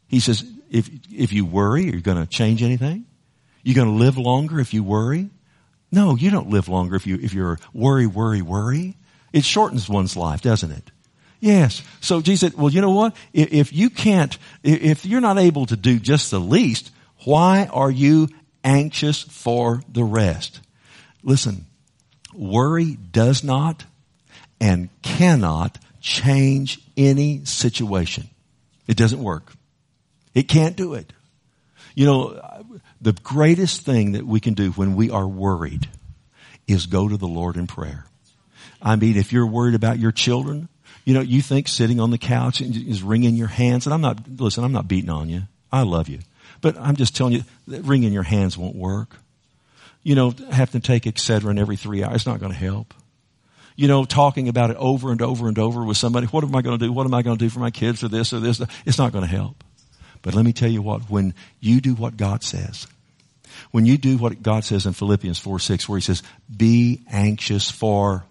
He says, if, if you worry, are you going to change anything? You're going to live longer if you worry? No, you don't live longer if you, if you're worry, worry, worry. It shortens one's life, doesn't it? Yes. So Jesus said, well, you know what? If, if you can't, if you're not able to do just the least, why are you anxious for the rest? Listen, worry does not and cannot change any situation. It doesn't work. It can't do it. You know, the greatest thing that we can do when we are worried is go to the Lord in prayer. I mean, if you're worried about your children, you know, you think sitting on the couch and is wringing your hands, and I'm not, listen, I'm not beating on you. I love you. But I'm just telling you that wringing your hands won't work. You know, have to take Excedrin every three hours. It's not going to help. You know, talking about it over and over and over with somebody. What am I going to do? What am I going to do for my kids or this or this? It's not going to help. But let me tell you what, when you do what God says, when you do what God says in Philippians four six, where he says, be anxious for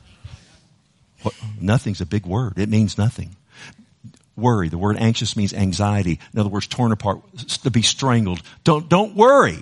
what? Nothing's a big word. It means nothing. Worry. The word anxious means anxiety. In other words, torn apart, to be strangled. Don't, don't worry.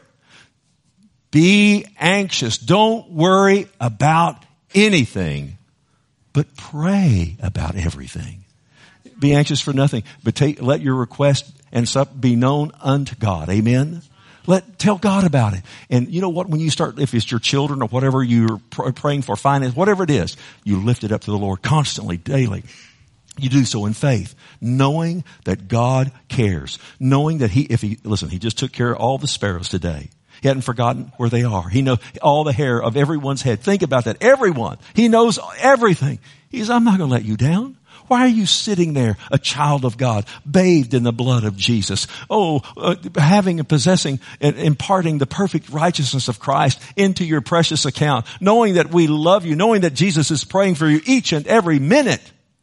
Be anxious. Don't worry about anything, but pray about everything. Be anxious for nothing, but take, let your request and stuff be known unto God. Amen. Let, tell God about it. And you know what? When you start, if it's your children or whatever you're pr- praying for, finance, whatever it is, you lift it up to the Lord constantly, daily. You do so in faith, knowing that God cares, knowing that he, if he, listen, he just took care of all the sparrows today. He hadn't forgotten where they are. He knows all the hair of everyone's head. Think about that. Everyone. He knows everything. He says, I'm not going to let you down. Why are you sitting there, a child of God, bathed in the blood of Jesus? Oh, uh, having and possessing and imparting the perfect righteousness of Christ into your precious account, knowing that we love you, knowing that Jesus is praying for you each and every minute.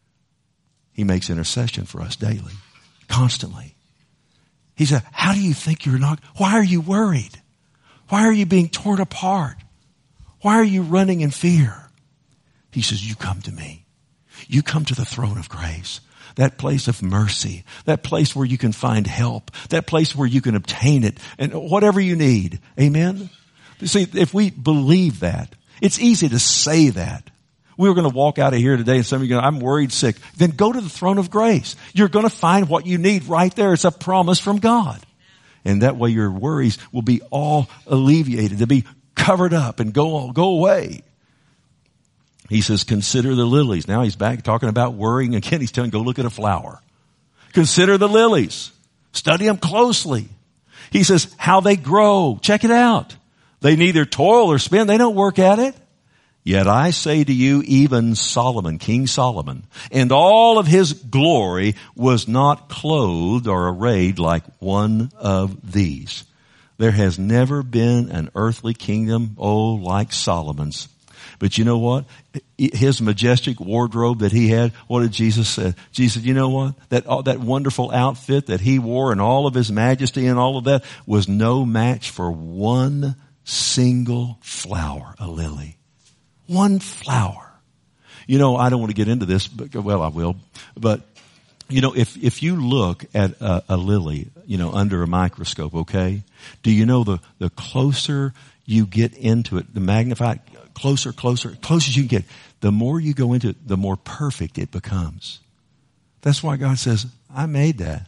He makes intercession for us daily, constantly. He said, how do you think you're not? Why are you worried? Why are you being torn apart? Why are you running in fear? He says, you come to me. You come to the throne of grace, that place of mercy, that place where you can find help, that place where you can obtain it, and whatever you need. Amen? You see, if we believe that, it's easy to say that. We were going to walk out of here today and some of you are going, I'm worried sick. Then go to the throne of grace. You're going to find what you need right there. It's a promise from God. And that way your worries will be all alleviated. They'll be covered up and go, go away. He says, consider the lilies. Now he's back talking about worrying. Again, he's telling, go look at a flower. Consider the lilies. Study them closely. He says, how they grow. Check it out. They neither toil or spin. They don't work at it. Yet I say to you, even Solomon, King Solomon, and all of his glory was not clothed or arrayed like one of these. There has never been an earthly kingdom, oh, like Solomon's. But you know what? His majestic wardrobe that he had, what did Jesus say? Jesus said, you know what? That, that wonderful outfit that he wore and all of his majesty and all of that was no match for one single flower, a lily. One flower. You know, I don't want to get into this, but, well, I will. But, you know, if, if you look at a, a lily, you know, under a microscope, okay, do you know the, the closer you get into it, the magnified, closer, closer, closer as you can get, the more you go into it, the more perfect it becomes. That's why God says, I made that.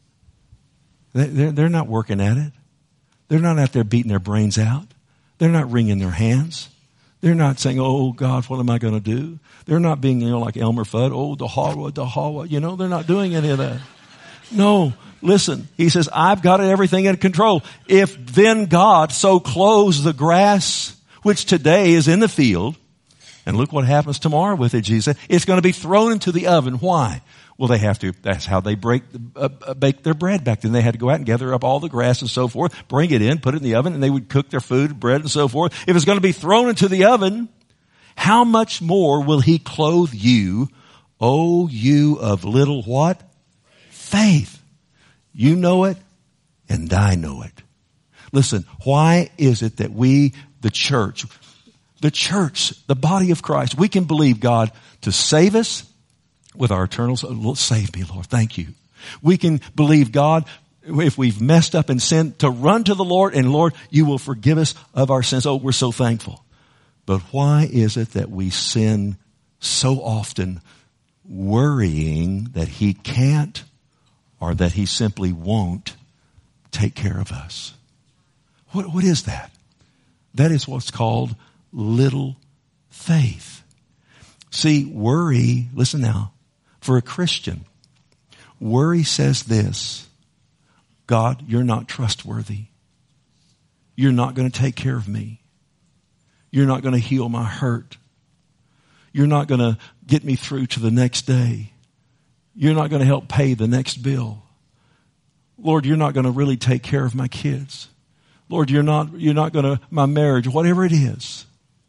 They're, they're not working at it. They're not out there beating their brains out. They're not wringing their hands. They're not saying, oh, God, what am I going to do? They're not being, you know, like Elmer Fudd, oh, the Hawa, the Hawa. You know, they're not doing any of that. No, listen, he says, I've got everything in control. If then God so clothes the grass, which today is in the field, and look what happens tomorrow with it, Jesus, it's going to be thrown into the oven. Why? Well, they have to, that's how they break, uh, bake their bread back then. They had to go out and gather up all the grass and so forth, bring it in, put it in the oven, and they would cook their food, bread and so forth. If it's going to be thrown into the oven, how much more will he clothe you, O you of little what? Faith. You know it, and I know it. Listen, why is it that we, the church, the church, the body of Christ, we can believe God to save us with our eternal soul? Save me, Lord. Thank you. We can believe God, if we've messed up and sinned, to run to the Lord, and Lord, you will forgive us of our sins. Oh, we're so thankful. But why is it that we sin so often, worrying that he can't or that he simply won't take care of us? What, what is that? That is what's called little faith. See, worry, listen now, for a Christian, worry says this: God, you're not trustworthy. You're not going to take care of me. You're not going to heal my hurt. You're not going to get me through to the next day. You're not going to help pay the next bill. Lord, you're not going to really take care of my kids. Lord, you're not, you're not going to, my marriage, whatever it is.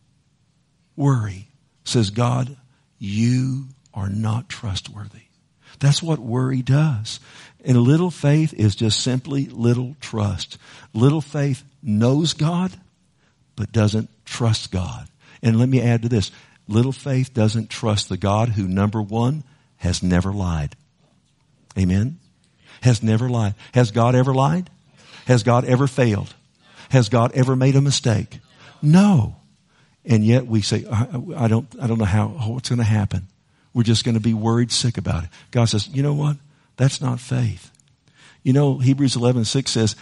Worry says, God, you are not trustworthy. That's what worry does. And little faith is just simply little trust. Little faith knows God, but doesn't trust God. And let me add to this. Little faith doesn't trust the God who, number one, has never lied. Amen? Has never lied. Has God ever lied? Has God ever failed? Has God ever made a mistake? No. And yet we say, I, I don't, I don't know how, what's going to happen. We're just going to be worried sick about it. God says, you know what? That's not faith. You know, Hebrews eleven six says,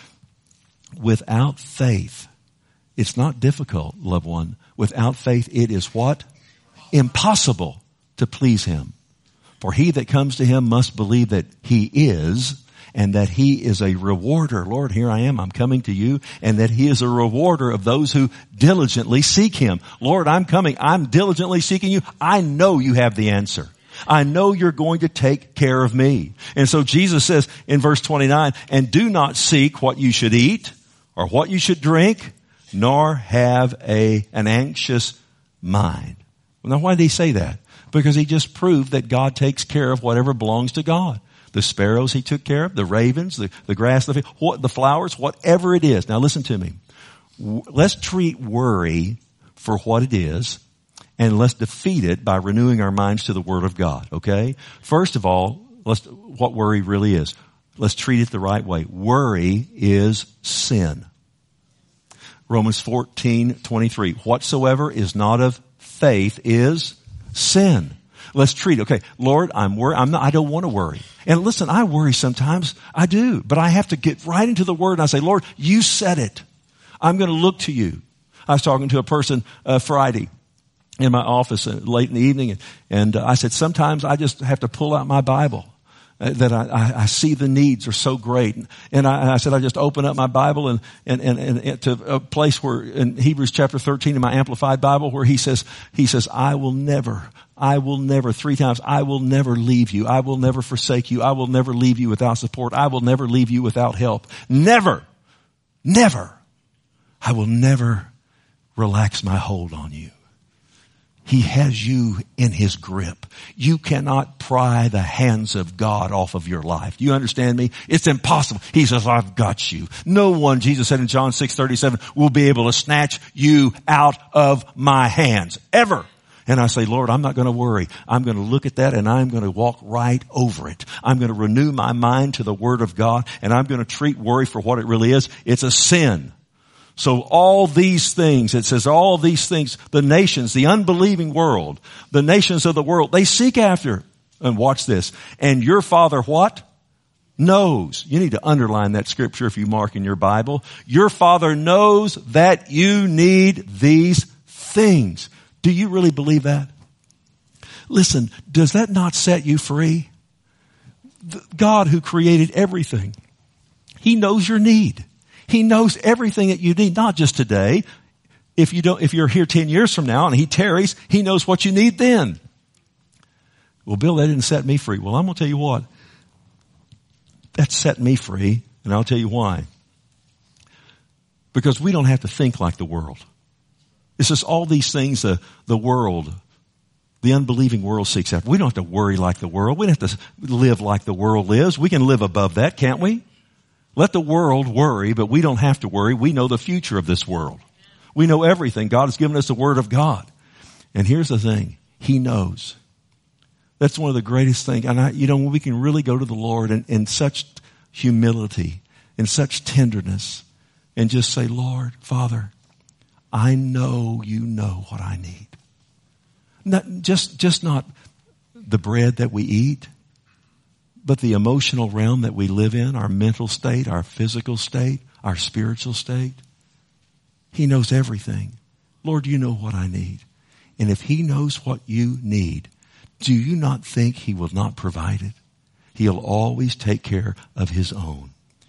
without faith, it's not difficult, loved one. Without faith, it is what? Impossible to please him. For he that comes to him must believe that he is, and that he is a rewarder. Lord, here I am. I'm coming to you. And that he is a rewarder of those who diligently seek him. Lord, I'm coming. I'm diligently seeking you. I know you have the answer. I know you're going to take care of me. And so Jesus says in verse twenty-nine, and do not seek what you should eat or what you should drink, nor have a, an anxious mind. Well, now why did he say that? Because he just proved that God takes care of whatever belongs to God. The sparrows he took care of, the ravens, the, the grass, the, what, the flowers, whatever it is. Now listen to me. Let's treat worry for what it is, and let's defeat it by renewing our minds to the Word of God, okay? First of all, let's, what worry really is. Let's treat it the right way. Worry is sin. Romans fourteen twenty-three. Whatsoever is not of faith is sin. Let's treat it. Okay, Lord, I'm worried. I'm not, I don't want to worry. And listen, I worry sometimes. I do. But I have to get right into the Word and I say, Lord, you said it. I'm going to look to you. I was talking to a person uh, Friday in my office uh, late in the evening. And, and uh, I said, sometimes I just have to pull out my Bible. Uh, that I, I, I see the needs are so great. And I, and I said, I just open up my Bible and, and, and, and to a place where in Hebrews chapter thirteen in my Amplified Bible where he says, he says, I will never, I will never, three times, I will never leave you. I will never forsake you. I will never leave you without support. I will never leave you without help. Never, never. I will never relax my hold on you. He has you in his grip. You cannot pry the hands of God off of your life. Do you understand me? It's impossible. He says, I've got you. No one, Jesus said in John six thirty-seven, will be able to snatch you out of my hands. Ever. And I say, Lord, I'm not going to worry. I'm going to look at that and I'm going to walk right over it. I'm going to renew my mind to the Word of God, and I'm going to treat worry for what it really is. It's a sin. So all these things, it says all these things, the nations, the unbelieving world, the nations of the world, they seek after. And watch this. And your Father what? Knows. You need to underline that scripture if you mark in your Bible. Your Father knows that you need these things. Do you really believe that? Listen, does that not set you free? The God who created everything, He knows your need. He knows everything that you need, not just today. If you don't, if you're here ten years from now and He tarries, He knows what you need then. Well, Bill, that didn't set me free. Well, I'm going to tell you what. That set me free, and I'll tell you why. Because we don't have to think like the world. It's just all these things the, the world, the unbelieving world seeks after. We don't have to worry like the world. We don't have to live like the world lives. We can live above that, can't we? Let the world worry, but we don't have to worry. We know the future of this world. We know everything. God has given us the Word of God. And here's the thing. He knows That's one of the greatest things. And I, you know, when we can really go to the Lord in, in such humility, in such tenderness, and just say, Lord, Father, I know you know what I need. Not, just, just not the bread that we eat, but the emotional realm that we live in, our mental state, our physical state, our spiritual state. He knows everything. Lord, you know what I need. And if he knows what you need, do you not think he will not provide it? He'll always take care of his own.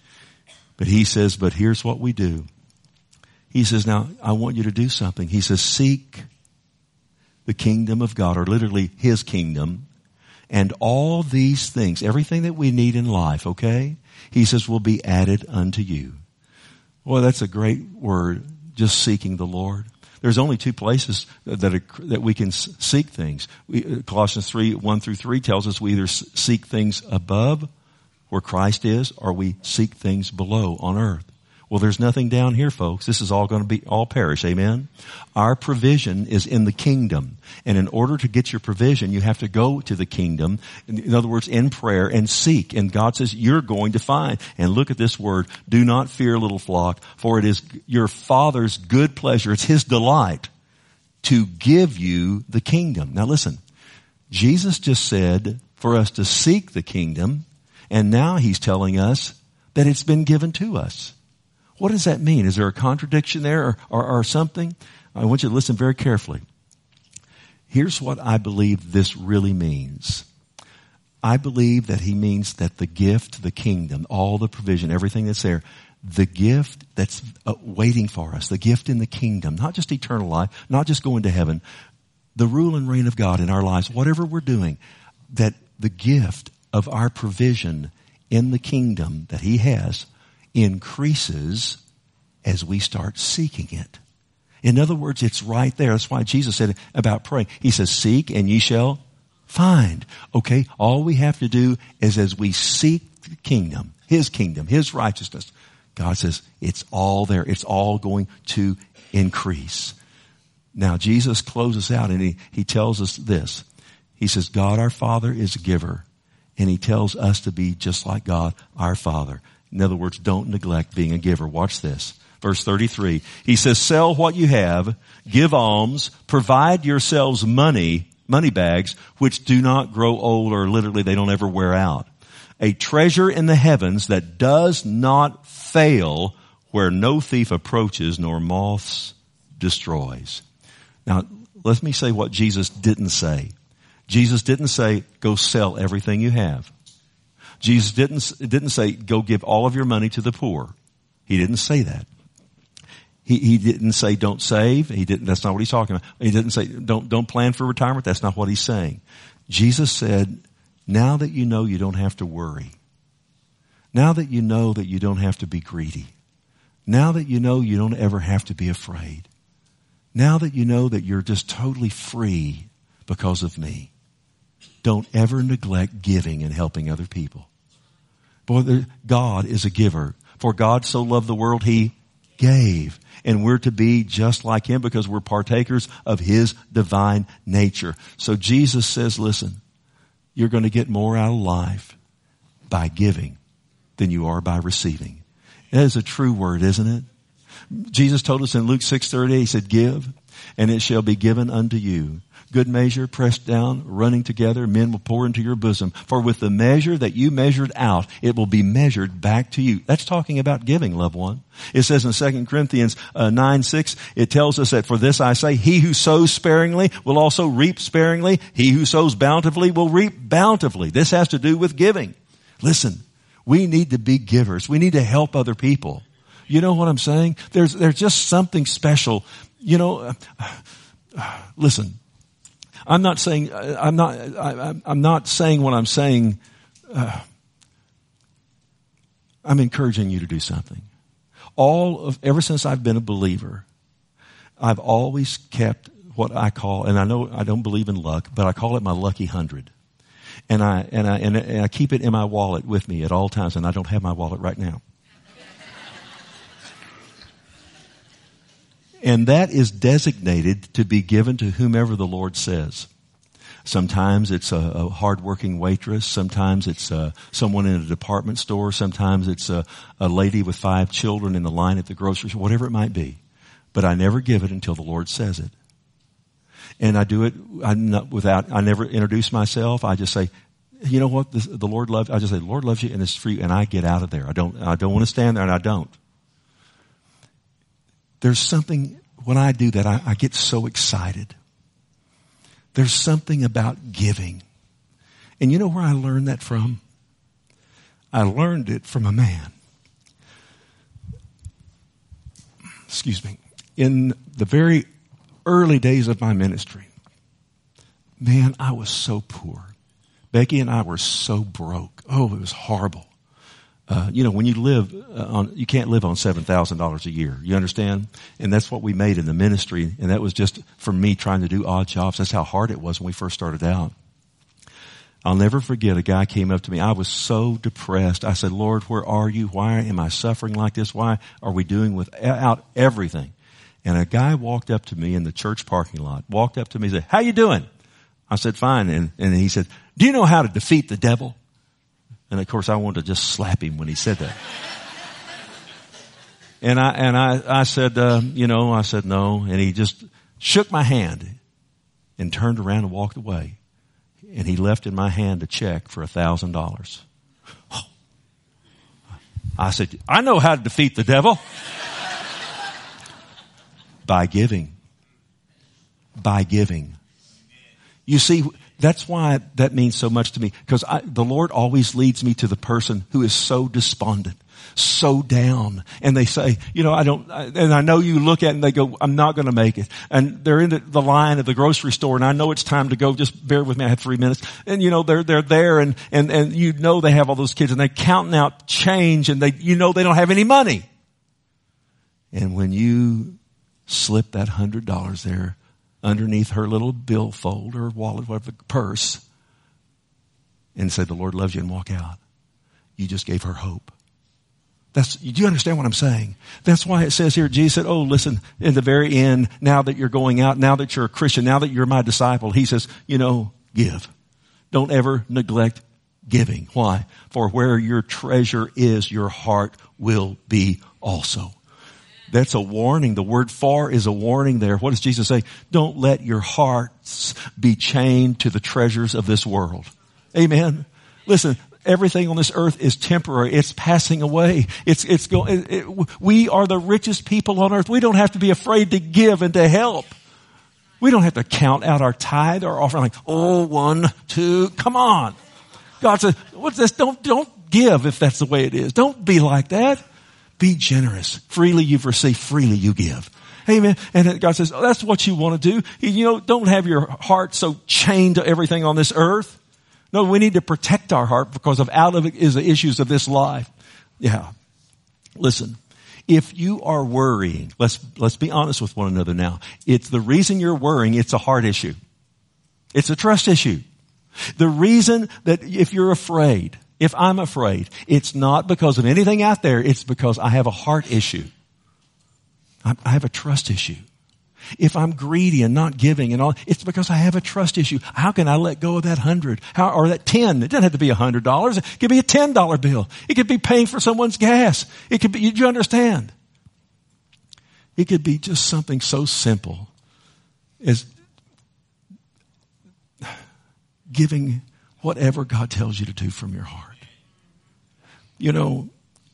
But he says, but here's what we do. He says, now I want you to do something. He says, seek the kingdom of God, or literally his kingdom, and all these things, everything that we need in life, okay? He says, will be added unto you. Well, that's a great word, just seeking the Lord. There's only two places that are, that we can seek things. We, Colossians three, one through three tells us we either seek things above where Christ is, or we seek things below on earth. Well, there's nothing down here, folks. This is all going to be, all perish. Amen. Our provision is in the kingdom. And in order to get your provision, you have to go to the kingdom. In other words, in prayer and seek. And God says, you're going to find. And look at this word. Do not fear, little flock, for it is your Father's good pleasure. It's his delight to give you the kingdom. Now listen, Jesus just said for us to seek the kingdom. And now he's telling us that it's been given to us. What does that mean? Is there a contradiction there or, or, or something? I want you to listen very carefully. Here's what I believe this really means. I believe that he means that the gift, the kingdom, all the provision, everything that's there, the gift that's waiting for us, the gift in the kingdom, not just eternal life, not just going to heaven, the rule and reign of God in our lives, whatever we're doing, that the gift of our provision in the kingdom that he has increases as we start seeking it. In other words, it's right there. That's why Jesus said about praying. He says, seek and ye shall find. Okay, all we have to do is as we seek the kingdom, his kingdom, his righteousness, God says it's all there. It's all going to increase. Now, Jesus closes out and he, he tells us this. He says, God our Father is a giver. And he tells us to be just like God our Father. In other words, don't neglect being a giver. Watch this. Verse thirty-three. He says, sell what you have, give alms, provide yourselves money, money bags, which do not grow old, or literally they don't ever wear out. A treasure in the heavens that does not fail, where no thief approaches nor moths destroys. Now, let me say what Jesus didn't say. Jesus didn't say, go sell everything you have. Jesus didn't, didn't say, go give all of your money to the poor. He didn't say that. He, he didn't say, don't save. He didn't, that's not what he's talking about. He didn't say, don't, don't plan for retirement. That's not what he's saying. Jesus said, now that you know you don't have to worry. Now that you know that you don't have to be greedy. Now that you know you don't ever have to be afraid. Now that you know that you're just totally free because of me. Don't ever neglect giving and helping other people. Boy, God is a giver. For God so loved the world, he gave. And we're to be just like him because we're partakers of his divine nature. So Jesus says, listen, you're going to get more out of life by giving than you are by receiving. That is a true word, isn't it? Jesus told us in Luke six thirty, he said, give, and it shall be given unto you. Good measure, pressed down, running together, men will pour into your bosom. For with the measure that you measured out, it will be measured back to you. That's talking about giving, loved one. It says in Second Corinthians uh, nine six, it tells us that for this I say, he who sows sparingly will also reap sparingly. He who sows bountifully will reap bountifully. This has to do with giving. Listen, we need to be givers. We need to help other people. You know what I'm saying? There's, there's just something special. You know, uh, uh, listen. I'm not saying, I'm not, I, I'm not saying what I'm saying. Uh, I'm encouraging you to do something. All of, ever since I've been a believer, I've always kept what I call, and I know I don't believe in luck, but I call it my lucky hundred. And I, and I, and, and I keep it in my wallet with me at all times, and I don't have my wallet right now. And that is designated to be given to whomever the Lord says. Sometimes it's a, a hardworking waitress. Sometimes it's uh, someone in a department store. Sometimes it's a, a lady with five children in the line at the grocery store, whatever it might be. But I never give it until the Lord says it. And I do it I'm not without, I never introduce myself. I just say, you know what, the, the Lord loves, I just say, the Lord loves you and it's for you. And I get out of there. I don't, I don't want to stand there, and I don't. There's something, when I do that, I, I get so excited. There's something about giving. And you know where I learned that from? I learned it from a man. Excuse me. In the very early days of my ministry, man, I was so poor. Becky and I were so broke. Oh, it was horrible. Uh, you know, when you live on, you can't live on seven thousand dollars a year. You understand? And that's what we made in the ministry. And that was just for me trying to do odd jobs. That's how hard it was when we first started out. I'll never forget, a guy came up to me. I was so depressed. I said, Lord, where are you? Why am I suffering like this? Why are we doing without everything? And a guy walked up to me in the church parking lot, walked up to me and said, how you doing? I said, fine. And, and he said, do you know how to defeat the devil? And of course I wanted to just slap him when he said that. and I, and I, I said, uh, you know, I said no. And he just shook my hand and turned around and walked away. And he left in my hand a check for a thousand dollars. I said, I know how to defeat the devil. By giving. By giving. You see, that's why that means so much to me. Because the Lord always leads me to the person who is so despondent, so down. And they say, you know, I don't, and I know you look at it and they go, I'm not going to make it. And they're in the, the line at the grocery store and I know it's time to go. Just bear with me. I have three minutes. And you know, they're, they're there and, and, and you know they have all those kids and they're counting out change and they, you know, they don't have any money. And when you slip that hundred dollars there underneath her little billfold or wallet, whatever, purse, and say, the Lord loves you, and walk out, you just gave her hope. That's, do you understand what I'm saying? That's why it says here, Jesus said, oh, listen, in the very end, now that you're going out, now that you're a Christian, now that you're my disciple, he says, you know, give. Don't ever neglect giving. Why? For where your treasure is, your heart will be also. That's a warning. The word for is a warning there. What does Jesus say? Don't let your hearts be chained to the treasures of this world. Amen. Listen, everything on this earth is temporary. It's passing away. It's, it's going, it, it, we are the richest people on earth. We don't have to be afraid to give and to help. We don't have to count out our tithe or offering like, oh, one, two, come on. God says, what's this? Don't, don't give if that's the way it is. Don't be like that. Be generous. Freely you've received, freely you give. Amen. And God says, oh, that's what you want to do. You know, don't have your heart so chained to everything on this earth. No, we need to protect our heart because of out of it is the issues of this life. Yeah. Listen, if you are worrying, let's, let's be honest with one another now. It's the reason you're worrying, it's a heart issue. It's a trust issue. The reason that if you're afraid, if I'm afraid, it's not because of anything out there. It's because I have a heart issue. I have a trust issue. If I'm greedy and not giving and all, it's because I have a trust issue. How can I let go of that hundred? How, or that ten? It doesn't have to be a hundred dollars. It could be a ten dollar bill. It could be paying for someone's gas. It could be, you understand? It could be just something so simple as giving whatever God tells you to do from your heart. You know,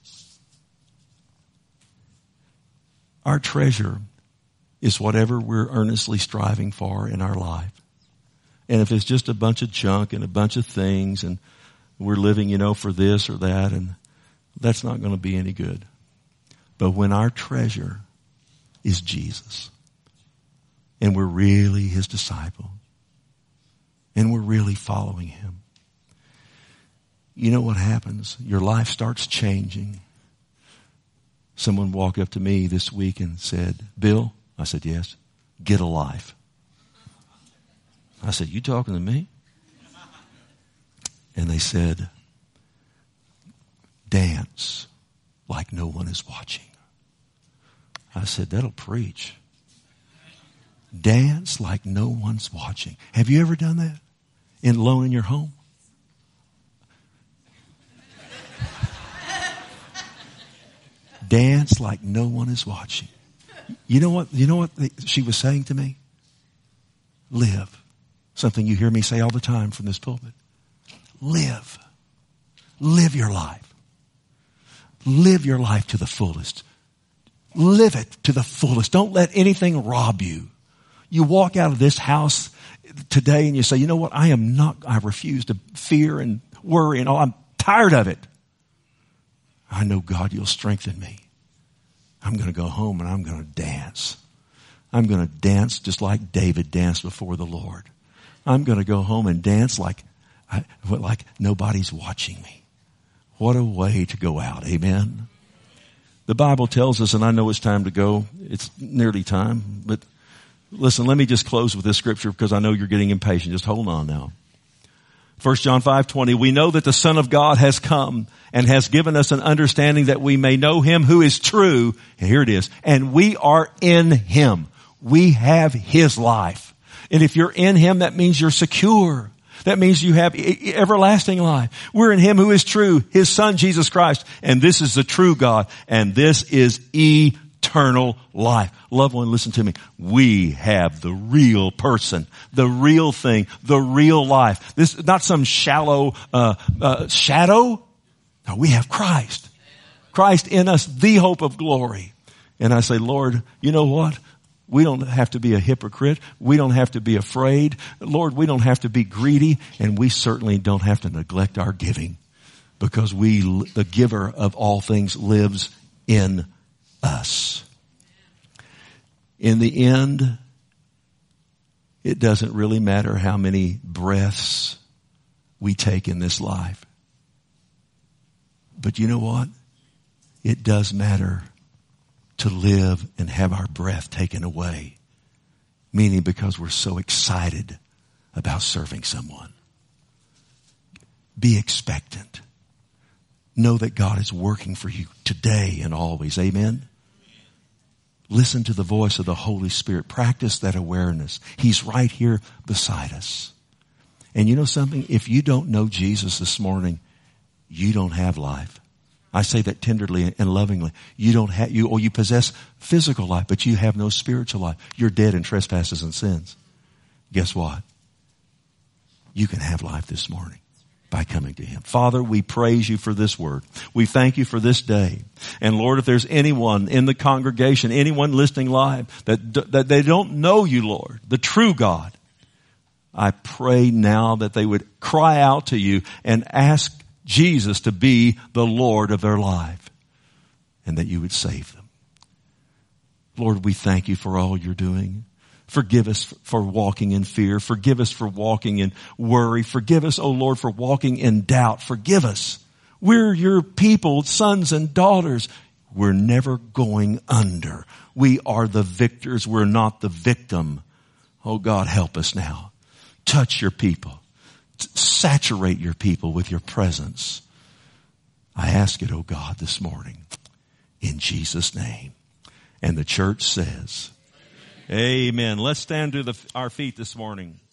our treasure is whatever we're earnestly striving for in our life. And if it's just a bunch of junk and a bunch of things and we're living, you know, for this or that, and that's not going to be any good. But when our treasure is Jesus and we're really his disciple and we're really following him, you know what happens? Your life starts changing. Someone walked up to me this week and said, Bill, I said, yes, get a life. I said, you talking to me? And they said, dance like no one is watching. I said, that'll preach. Dance like no one's watching. Have you ever done that? in alone in your home? Dance like no one is watching. You know what, you know what the, she was saying to me? Live. Something you hear me say all the time from this pulpit. Live. Live your life. Live your life to the fullest. Live it to the fullest. Don't let anything rob you. You walk out of this house today and you say, you know what? I am not, I refuse to fear and worry and all. I'm tired of it. I know, God, you'll strengthen me. I'm going to go home and I'm going to dance. I'm going to dance just like David danced before the Lord. I'm going to go home and dance like, like nobody's watching me. What a way to go out. Amen. The Bible tells us, and I know it's time to go. It's nearly time, but listen, let me just close with this scripture because I know you're getting impatient. Just hold on now. First John five twenty, we know that the Son of God has come and has given us an understanding that we may know Him who is true. And here it is. And we are in Him. We have His life. And if you're in Him, that means you're secure. That means you have everlasting life. We're in Him who is true, His Son, Jesus Christ. And this is the true God. And this is eternal life. Loved one, listen to me. We have the real person, the real thing, the real life. This is not some shallow uh, uh shadow. No, we have Christ. Christ in us, the hope of glory. And I say, Lord, you know what? We don't have to be a hypocrite. We don't have to be afraid. Lord, we don't have to be greedy. And we certainly don't have to neglect our giving because we, the giver of all things, lives in us. In the end, it doesn't really matter how many breaths we take in this life. But you know what? It does matter to live and have our breath taken away. Meaning because we're so excited about serving someone. Be expectant. Know that God is working for you today and always. Amen? Listen to the voice of the Holy Spirit. Practice that awareness. He's right here beside us. And you know something? If you don't know Jesus this morning, you don't have life. I say that tenderly and lovingly. You don't have, you, or you possess physical life, but you have no spiritual life. You're dead in trespasses and sins. Guess what? You can have life this morning by coming to Him. Father, we praise You for this word. We thank You for this day. And Lord, if there's anyone in the congregation, anyone listening live, that, that they don't know You, Lord, the true God, I pray now that they would cry out to You and ask Jesus to be the Lord of their life and that You would save them. Lord, we thank You for all You're doing. Forgive us for walking in fear. Forgive us for walking in worry. Forgive us, oh Lord, for walking in doubt. Forgive us. We're Your people, sons and daughters. We're never going under. We are the victors. We're not the victim. Oh God, help us now. Touch Your people. Saturate Your people with Your presence. I ask it, oh God, this morning in Jesus' name. And the church says, amen. Let's stand to the, our feet this morning.